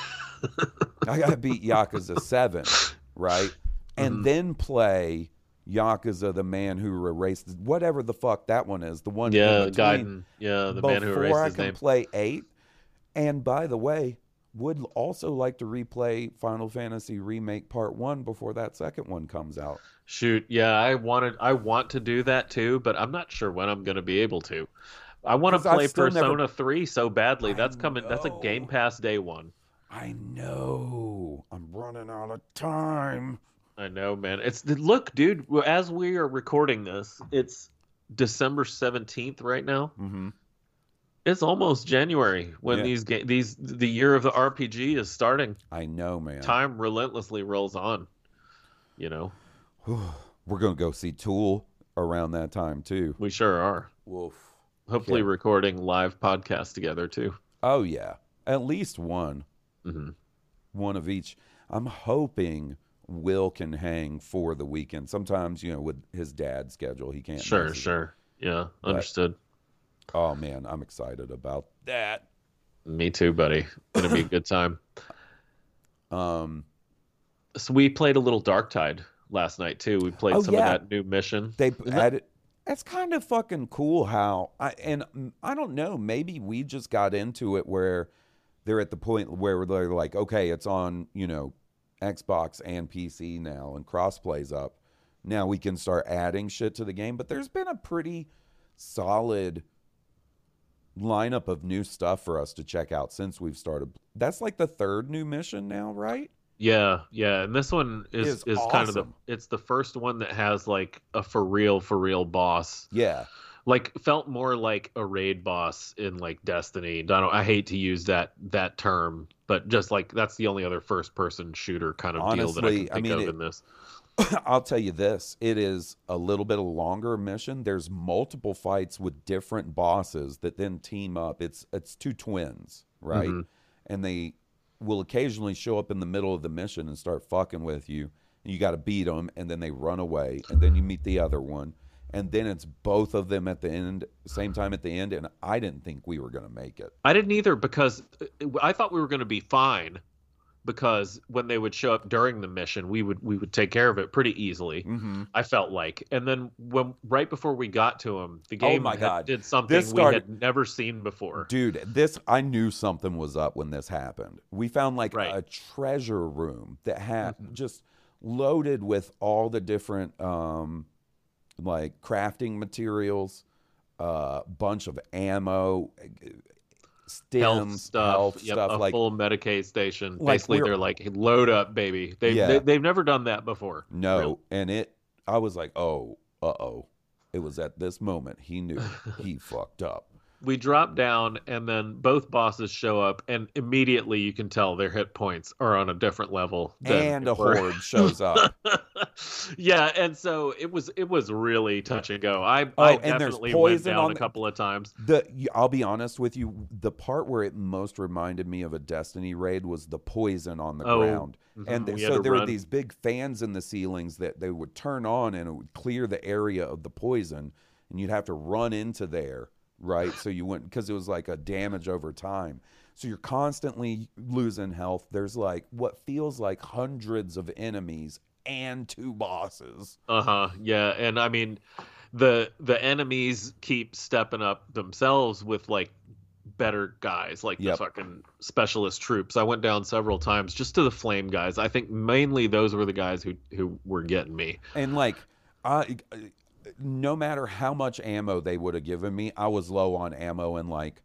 Yakuza 7, right? And then play Yakuza, the man who erased whatever the fuck that one is. The one Gaiden. Yeah, the man who erased his name. Before I can play 8. And by the way, would also like to replay Final Fantasy Remake Part 1 before that second one comes out. Shoot, yeah, I want to do that too, but I'm not sure when I'm going to be able to. I want to play Persona 3 so badly. That's coming. That's a Game Pass day one. I know. I'm running out of time. I know, man. Look, dude, as we are recording this, it's December 17th right now. Mm-hmm. It's almost January when the year of the RPG is starting. I know, man. Time relentlessly rolls on. You know. We're gonna go see Tool around that time too. We sure are. Woof. Hopefully, recording live podcasts together too. Oh yeah, at least one. Mm-hmm. One of each. I'm hoping Will can hang for the weekend. Sometimes, with his dad's schedule, he can't. Sure. Yeah, understood. Oh man, I'm excited about that. Me too, buddy. Gonna be a good time. So we played a little Darktide last night too. We played some of that new mission. They added. That's kind of fucking cool. How I don't know. Maybe we just got into it where they're at the point where they're like, okay, it's on Xbox and PC now, and crossplay's up. Now we can start adding shit to the game. But there's been a pretty solid lineup of new stuff for us to check out since we've started. That's like the third new mission now, right? Yeah, and this one is awesome. Kind of it's the first one that has like a for real boss. Yeah. Like felt more like a raid boss in like Destiny. I hate to use that term, but just like that's the only other first person shooter kind of deal that I can think of in this. I'll tell you this, it is a little bit of a longer mission. There's multiple fights with different bosses that then team up. It's two twins, right? Mm-hmm. And they will occasionally show up in the middle of the mission and start fucking with you. And you got to beat them, and then they run away, and then you meet the other one. And then it's both of them at the end, same time at the end, and I didn't think we were going to make it. I didn't either, because I thought we were going to be fine. Because when they would show up during the mission, we would take care of it pretty easily. Mm-hmm. I felt like, and then right before we got to him, the game did something we had never seen before. Dude, I knew something was up when this happened. We found like a treasure room that had just loaded with all the different like crafting materials, bunch of ammo. Stems, health stuff, a like full Medicaid station. Basically, they're like, load up, baby. They've never done that before. No, really. And I was like, oh, It was at this moment he knew he fucked up. We drop down, and then both bosses show up, and immediately you can tell their hit points are on a different level. And a horde shows up. Yeah, and so it was really touch and go. I definitely went down a couple of times. I'll be honest with you, the part where it most reminded me of a Destiny raid was the poison on the ground. Mm-hmm. And so there were these big fans in the ceilings that they would turn on, and it would clear the area of the poison, and you'd have to run into there. Right, so you wouldn't, because it was like a damage over time. So you're constantly losing health. There's like what feels like hundreds of enemies and 2 bosses. Yeah, and I mean, the enemies keep stepping up themselves with like better guys, like the fucking specialist troops. I went down several times just to the flame guys. I think mainly those were the guys who were getting me. And like, no matter how much ammo they would have given me, I was low on ammo in like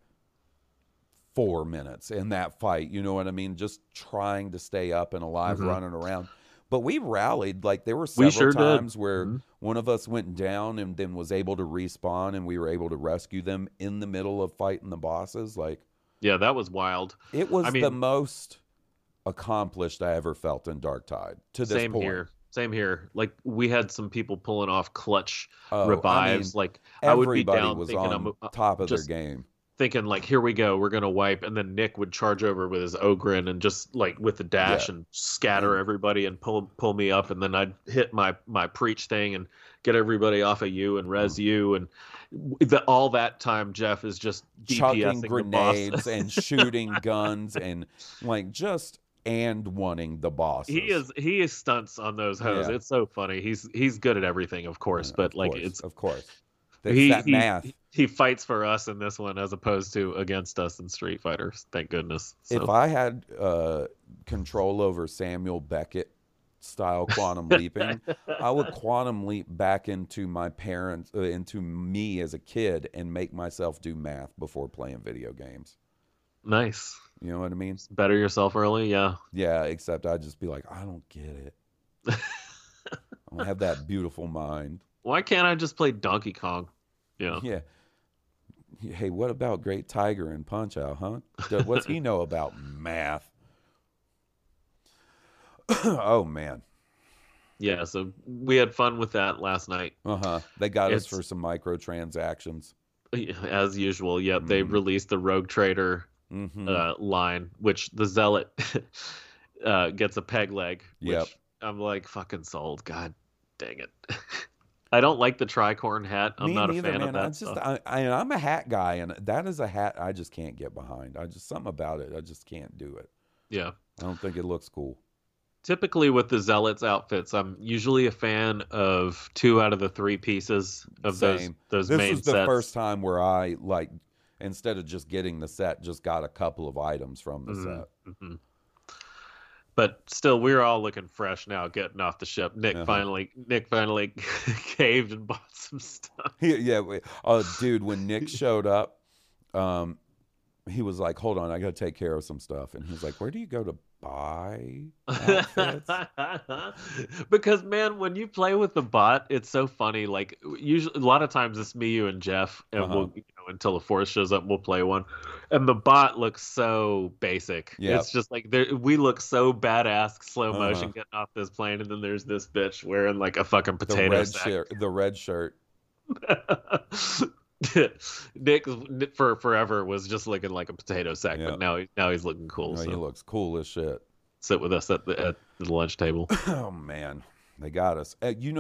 4 minutes in that fight. You know what I mean? Just trying to stay up and alive, running around. But we rallied. Like there were several times where one of us went down and then was able to respawn, and we were able to rescue them in the middle of fighting the bosses. Like, yeah, that was wild. It was the most accomplished I ever felt in Darktide to this point. Same here. Like we had some people pulling off clutch revives. Like I would be down was thinking on top of their game. Thinking like, here we go, we're gonna wipe, and then Nick would charge over with his Ogren and just like with the dash and scatter everybody and pull me up, and then I'd hit my preach thing and get everybody off of you and res you, and all that time Jeff is just chucking grenades and shooting guns and like just. And wanting the bosses. He is stunts on those hoes. Yeah. It's so funny. He's good at everything, of course, but of course. That math. He fights for us in this one as opposed to against us in Street Fighter. Thank goodness. So. If I had control over Samuel Beckett style quantum leaping, I would quantum leap back into my parents, into me as a kid, and make myself do math before playing video games. Nice. You know what I mean? Better yourself early, yeah. Yeah, except I'd just be like, I don't get it. I don't have that beautiful mind. Why can't I just play Donkey Kong? Yeah. Yeah. Hey, what about Great Tiger and Punch-Out, huh? What's he know about math? Oh, man. Yeah, so we had fun with that last night. They got us for some microtransactions. As usual, yep. They released the Rogue Trader line, which the Zealot gets a peg leg. Which I'm like, fucking sold. God dang it. I don't like the tricorn hat. I'm not a fan of that stuff. I'm a hat guy, and that is a hat I just can't get behind. Something about it, I just can't do it. Yeah. I don't think it looks cool. Typically with the Zealots outfits, I'm usually a fan of 2 out of the 3 pieces of those main sets. This was the first time where I, like, instead of just getting the set, just got a couple of items from the set. Mm-hmm. But still, we're all looking fresh now, getting off the ship. Nick finally caved and bought some stuff. Dude, when Nick showed up, he was like, "Hold on, I got to take care of some stuff." And he's like, "Where do you go to buy outfits?" Because, man, when you play with the bot, it's so funny. Like, usually, a lot of times it's me, you, and Jeff, and we'll, until the Force shows up, we'll play one. And the bot looks so basic. Yep. It's just like we look so badass, slow motion getting off this plane, and then there's this bitch wearing like a fucking potato sack. The red shirt. Nick for forever was just looking like a potato sack, but now he's looking cool. No, so. He looks cool as shit. Sit with us at the lunch table. Oh man, they got us.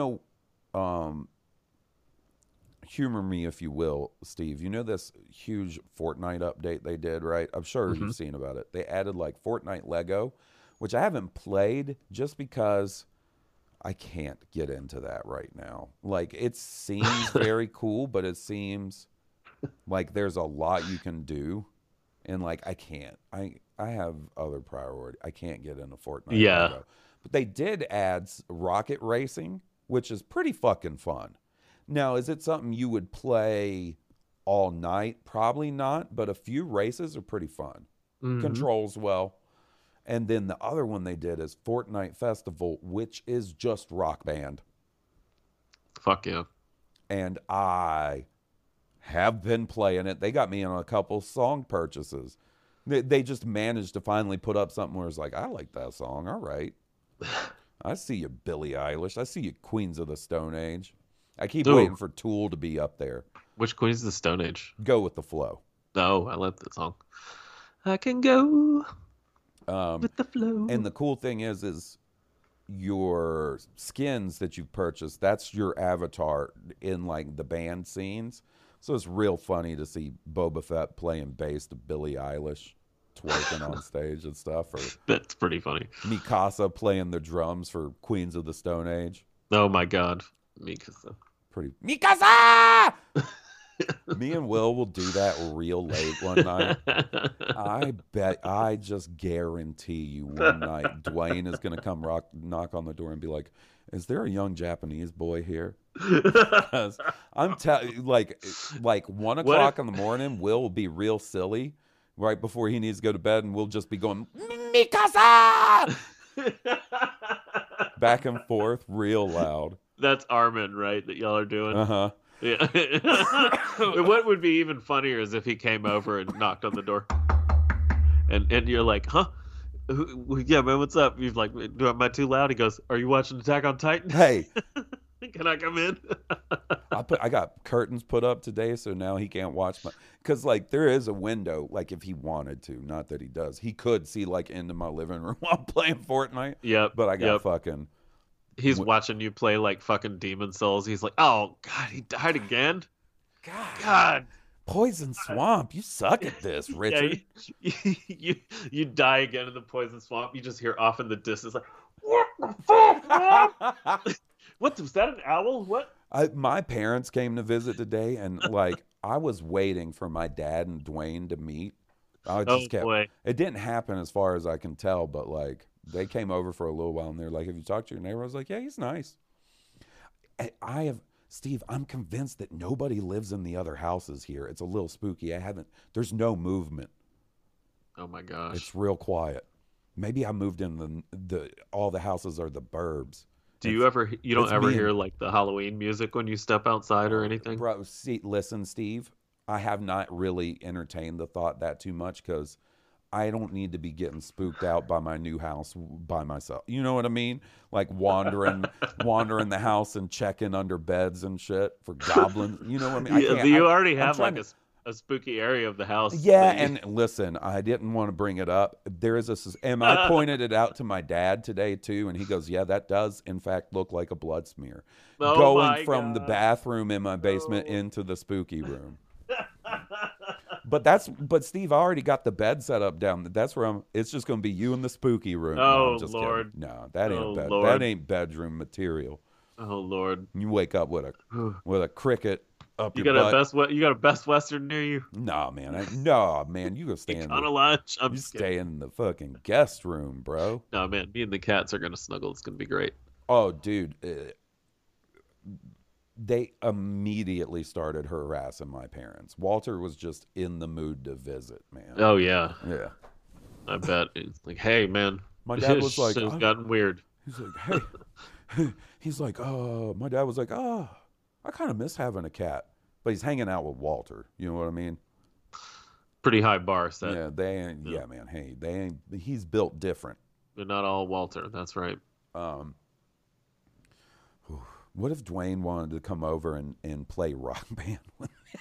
Humor me if you will, Steve. You know this huge Fortnite update they did, right? I'm sure you've seen about it. They added like Fortnite Lego, which I haven't played just because I can't get into that right now. Like, it seems very cool, but it seems like there's a lot you can do, and like I can't. I have other priority. I can't get into Fortnite. Yeah. Lego. But they did add rocket racing, which is pretty fucking fun. Now, is it something you would play all night? Probably not, but a few races are pretty fun. Controls well. And then the other one they did is Fortnite Festival, which is just Rock Band. Fuck yeah. And I have been playing it. They got me on a couple song purchases. They just managed to finally put up something where it's like, I like that song. All right. I see you, Billie Eilish. I see you, Queens of the Stone Age. I keep waiting for Tool to be up there. Which Queens of the Stone Age? Go with the Flow. No, I love that song. I can go with the flow. And the cool thing is your skins that you've purchased, that's your avatar in like the band scenes. So it's real funny to see Boba Fett playing bass to Billie Eilish twerking on stage and stuff. Or that's pretty funny. Mikasa playing the drums for Queens of the Stone Age. Oh my God. Mikasa. Mikasa! Me and Will do that real late one night. I just guarantee you one night Dwayne is going to come knock on the door and be like, "Is there a young Japanese boy here?" Because I'm like 1 o'clock in the morning, Will be real silly right before he needs to go to bed, and we'll just be going, "Mikasa!" back and forth real loud. That's Armin, right? That y'all are doing? Uh-huh. Yeah. What would be even funnier is if he came over and knocked on the door. And you're like, "Huh? Yeah, man, what's up?" He's like, "Am I too loud?" He goes, "Are you watching Attack on Titan?" Hey. Can I come in? I got curtains put up today, so now he can't watch my... Because, like, there is a window, like, if he wanted to. Not that he does. He could see, like, into my living room while I'm playing Fortnite. Yep. But I got fucking... He's watching you play like fucking Demon Souls. He's like, "Oh God, he died again." God. Poison Swamp, you suck at this, Richard. Yeah, you die again in the Poison Swamp. You just hear off in the distance like, "What the fuck, man?" What was that? An owl? What? My parents came to visit today, and like I was waiting for my dad and Dwayne to meet. I just boy. It didn't happen as far as I can tell, but like. They came over for a little while, and they're like, "Have you talked to your neighbor?" I was like, "Yeah, he's nice." Steve, I'm convinced that nobody lives in the other houses here. It's a little spooky. There's no movement. Oh my gosh. It's real quiet. Maybe I moved in all the houses are the burbs. You don't ever hear like the Halloween music when you step outside or anything? Bro, listen, Steve, I have not really entertained the thought that too much because I don't need to be getting spooked out by my new house by myself. You know what I mean? Like wandering the house and checking under beds and shit for goblins. You know what I mean? You already have like a spooky area of the house. Yeah, and listen, I didn't want to bring it up. There is and I pointed it out to my dad today too, and he goes, "Yeah, that does in fact look like a blood smear going from the bathroom in my basement into the spooky room." But Steve, I already got the bed set up down. That's where it's just going to be you in the spooky room. Oh, no, Lord. Kidding. No, that ain't bedroom material. Oh, Lord. You wake up with a cricket up you your butt. You got a Best Western near you? Nah, man. You go stay on a lunch. You stay in the fucking guest room, bro. No, man. Me and the cats are going to snuggle. It's going to be great. Oh, dude. They immediately started harassing my parents. Walter was just in the mood to visit, man. Oh, yeah. Yeah. I bet. It's like, hey, man. My dad was like... It's gotten weird. He's like, hey. He's like, my dad was like, I kind of miss having a cat. But he's hanging out with Walter. You know what I mean? Pretty high bar set. Yeah, they ain't... Yeah, man. Hey, they ain't... He's built different. They're not all Walter. That's right. What if Dwayne wanted to come over and play Rock Band with me?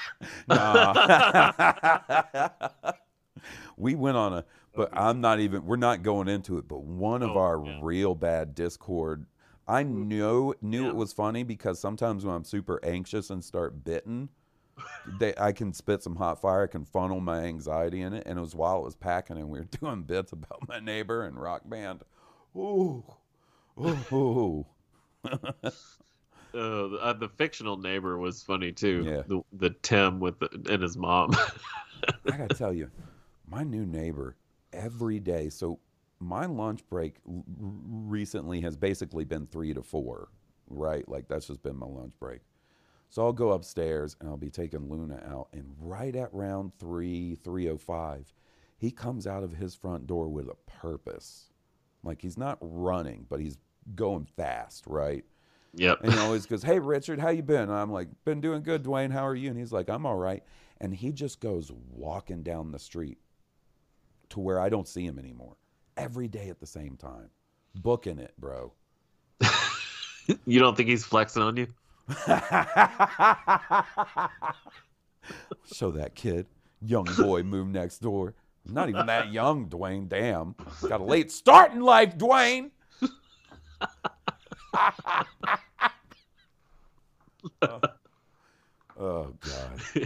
We went on but we're not going into it, but one of our real bad Discord, I knew it was funny because sometimes when I'm super anxious and start bitten, I can spit some hot fire, I can funnel my anxiety in it, and it was while it was packing and we were doing bits about my neighbor and Rock Band. Ooh. The fictional neighbor was funny too. Yeah. The Tim and his mom. I gotta tell you, my new neighbor every day. So my lunch break recently has basically been 3 to 4, right? Like that's just been my lunch break. So I'll go upstairs and I'll be taking Luna out, and right at round 3:05, he comes out of his front door with a purpose. Like he's not running, but he's going fast, right? Yep. And he always goes, "Hey, Richard, how you been?" And I'm like, "Been doing good, Dwayne. How are you?" And he's like, "I'm all right." And he just goes walking down the street to where I don't see him anymore. Every day at the same time. Booking it, bro. You don't think he's flexing on you? So that kid, young boy, moved next door. Not even that young, Dwayne. Damn. Got a late start in life, Dwayne. Oh God!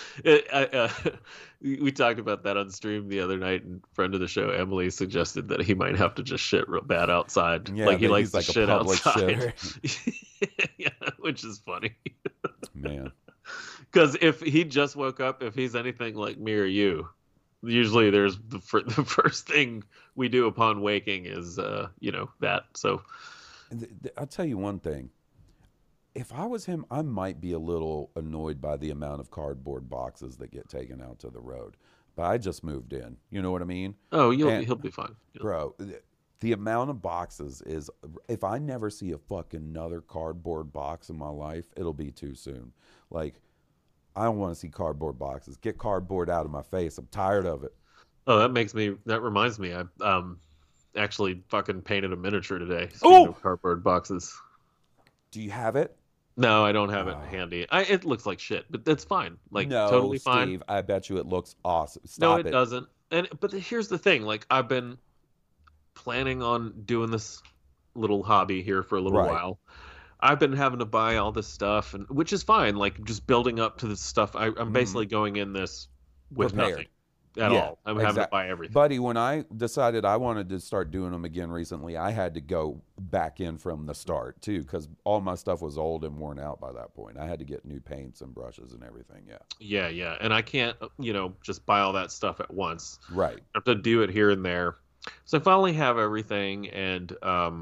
We talked about that on stream the other night, and friend of the show Emily suggested that he might have to just shit real bad outside. Yeah, like he likes to like shit outside. Yeah, which is funny. Man, because if he just woke up, if he's anything like me or you, usually there's the first thing we do upon waking is that. So I'll tell you one thing. If I was him, I might be a little annoyed by the amount of cardboard boxes that get taken out to the road. But I just moved in. You know what I mean? Oh, he'll be fine. Yeah. Bro, the amount of boxes is, if I never see a fucking another cardboard box in my life, it'll be too soon. Like, I don't want to see cardboard boxes. Get cardboard out of my face. I'm tired of it. Oh, that reminds me. I actually fucking painted a miniature today. Oh! Cardboard boxes. Do you have it? No, I don't have it handy. It looks like shit, but that's fine. Like, no, totally fine. Steve, I bet you it looks awesome. No, it doesn't. But here's the thing. Like, I've been planning on doing this little hobby here for a little while. I've been having to buy all this stuff, which is fine. Like, just building up to this stuff. I'm basically going in this with nothing at all. I'm having to buy everything. Buddy, when I decided I wanted to start doing them again recently, I had to go back in from the start, too, because all my stuff was old and worn out by that point. I had to get new paints and brushes and everything, Yeah. And I can't, just buy all that stuff at once. Right. I have to do it here and there. So I finally have everything, and,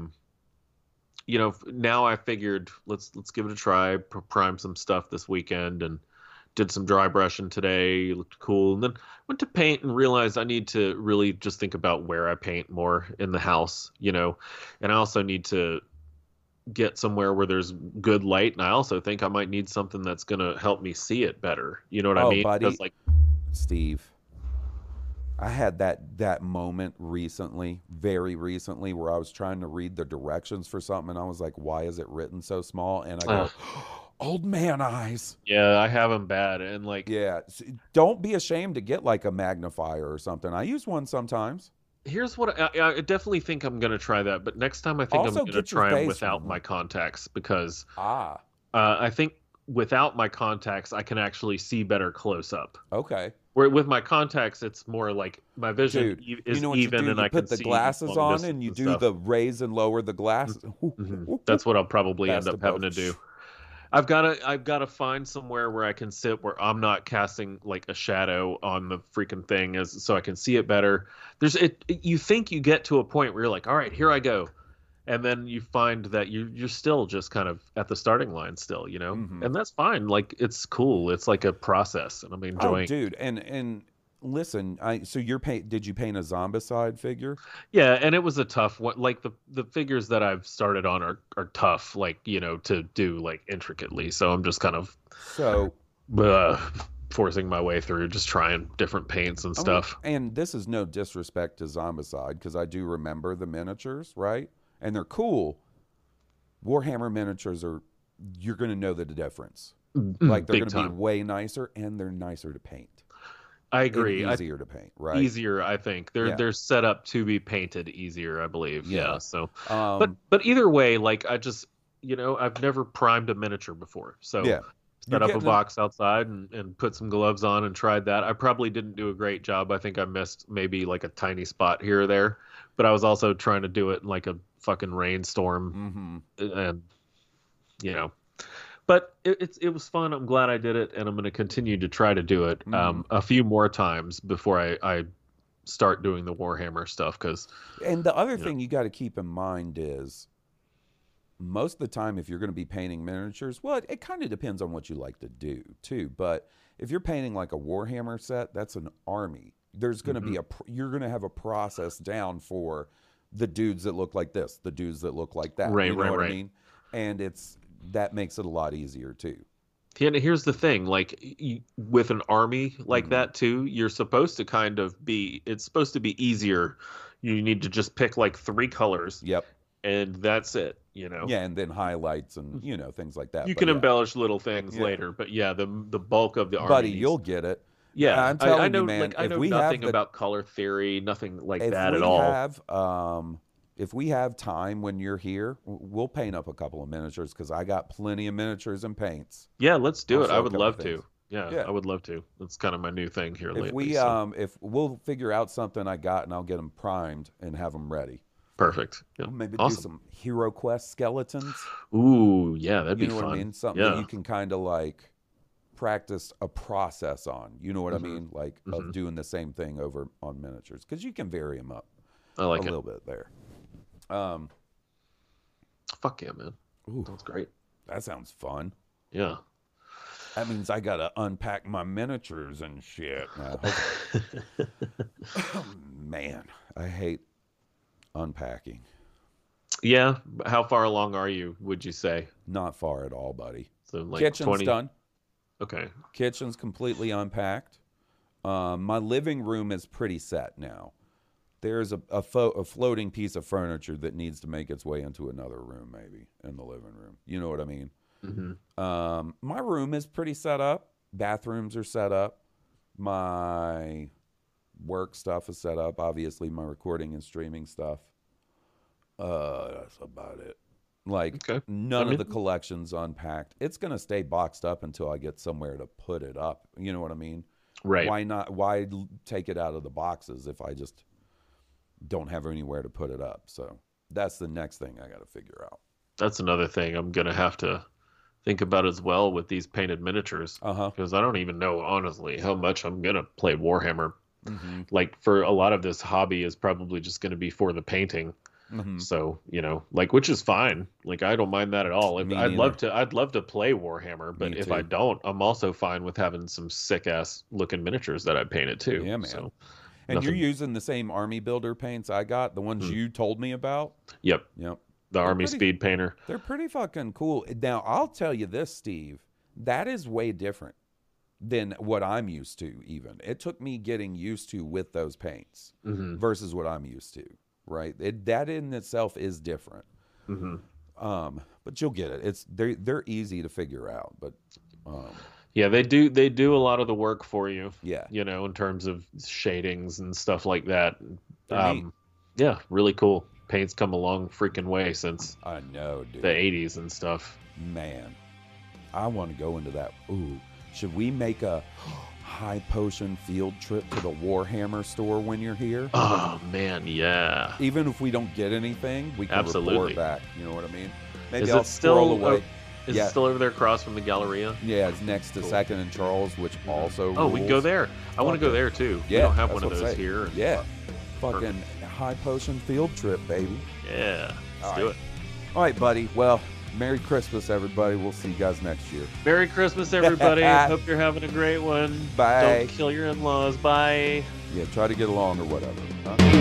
now I figured let's give it a try, prime some stuff this weekend, and did some dry brushing today. It looked cool. And then went to paint and realized I need to really just think about where I paint more in the house, and I also need to get somewhere where there's good light, and I also think I might need something that's going to help me see it better. You know what I mean? Buddy, because, like, Steve, I had that moment recently, very recently, where I was trying to read the directions for something, and I was like, why is it written so small? And I go, old man eyes. Yeah, I have them bad. And like, yeah, don't be ashamed to get like a magnifier or something. I use one sometimes. Here's what I definitely think I'm going to try that. But next time I think I'm going to try them without my contacts, because I think without my contacts, I can actually see better close up. Okay. Where with my contacts, it's more like my vision is even, and I can see. You put the glasses on, and you do the raise and lower the glasses. That's what I'll probably end up having to do. I've got to find somewhere where I can sit where I'm not casting like a shadow on the freaking thing, so I can see it better. You think you get to a point where you're like, all right, here I go. And then you find that you're still just kind of at the starting line still, you know? Mm-hmm. And that's fine. Like, it's cool. It's like a process, and I'm enjoying. Oh, dude. And listen, did you paint a Zombicide figure? Yeah, and it was a tough one. Like, the figures that I've started on are tough, like, you know, to do, like, intricately. So I'm just kind of forcing my way through, just trying different paints and stuff. And this is no disrespect to Zombicide, because I do remember the miniatures, right? And they're cool. Warhammer miniatures you're going to know the difference. Like, they're going to be way nicer, and they're nicer to paint. I agree. Easier to paint, right? Easier, I think. They're set up to be painted easier, I believe. Yeah. So, but either way, like, I just, you know, I've never primed a miniature before. So set up a box outside and put some gloves on and tried that. I probably didn't do a great job. I think I missed maybe like a tiny spot here or there. But I was also trying to do it in like a fucking rainstorm, and you know, but it was fun. I'm glad I did it, and I'm going to continue to try to do it a few more times before I start doing the Warhammer stuff. And the other thing you got to keep in mind is, most of the time, if you're going to be painting miniatures, well, it kind of depends on what you like to do too. But if you're painting like a Warhammer set, that's an army. There's going to be you're going to have a process down for the dudes that look like this, the dudes that look like that. Right, you know what right. I mean? And that makes it a lot easier too. Here's the thing, like, with an army like that too, you're supposed to it's supposed to be easier. You need to just pick like 3 colors. Yep. And that's it, you know. Yeah, and then highlights and, you know, things like that. You can embellish little things later, but the bulk of the army. Buddy, you'll get it. Yeah, I'm telling I know, you, man. Like, I know nothing about color theory, nothing like that at all. If we have time when you're here, we'll paint up a couple of miniatures, because I got plenty of miniatures and paints. Yeah, let's do it. I would love to. Yeah, I would love to. That's kind of my new thing here lately. If we'll figure out something I got, and I'll get them primed and have them ready. Perfect. Yeah. Maybe do some Hero Quest skeletons. Ooh, yeah, that'd be fun. You know what I mean? Something that you can kind of like practice a process on. You know what I mean? Like of doing the same thing over on miniatures, because you can vary them up. I like a little bit there. Fuck yeah, man. Ooh, that's great. That sounds fun. Yeah. That means I gotta unpack my miniatures and shit. Man, I hate unpacking. Yeah. How far along are you, would you say? Not far at all, buddy. So like kitchen's 20... done. Okay. Kitchen's completely unpacked. My living room is pretty set now. There's a floating piece of furniture that needs to make its way into another room, maybe, in the living room. You know what I mean? My room is pretty set up. Bathrooms are set up. My work stuff is set up. Obviously, my recording and streaming stuff. That's about it. Like, none of the collection's unpacked. It's going to stay boxed up until I get somewhere to put it up. You know what I mean? Right. Why not? Why take it out of the boxes if I just don't have anywhere to put it up? So that's the next thing I got to figure out. That's another thing I'm going to have to think about as well with these painted miniatures. Because I don't even know, honestly, how much I'm going to play Warhammer. Like, for a lot of this hobby is probably just going to be for the painting. So, you know, like, which is fine. Like, I don't mind that at all. I'd love to play Warhammer, but if I don't, I'm also fine with having some sick ass looking miniatures that I painted too. Yeah, man. So, and you're using the same army builder paints I got, the ones you told me about? Yep. The Army Speed Painter. They're pretty fucking cool. Now, I'll tell you this, Steve. That is way different than what I'm used to, even. It took me getting used to with those paints versus what I'm used to, right? That in itself is different. But you'll get it. They're easy to figure out, but... yeah, they do a lot of the work for you. Yeah. You know, in terms of shadings and stuff like that. Yeah, really cool. Paint's come a long freaking way since I know, dude. The 80s and stuff. Man, I want to go into that. Ooh, should we make a high potion field trip to the Warhammer store when you're here? Oh man, yeah. Even if we don't get anything, we can report back. You know what I mean? Maybe I'll scroll away. Is it still over there across from the Galleria? Yeah, it's next to Second and Charles, which also rules. We can go there. I want to go there too. Yeah, we don't have one of those here. Yeah. Fucking high potion field trip, baby. Yeah. Let's do it. All right, buddy. Well, Merry Christmas, everybody. We'll see you guys next year. Merry Christmas, everybody. Hope you're having a great one. Bye. Don't kill your in-laws. Bye. Yeah, try to get along or whatever. Huh?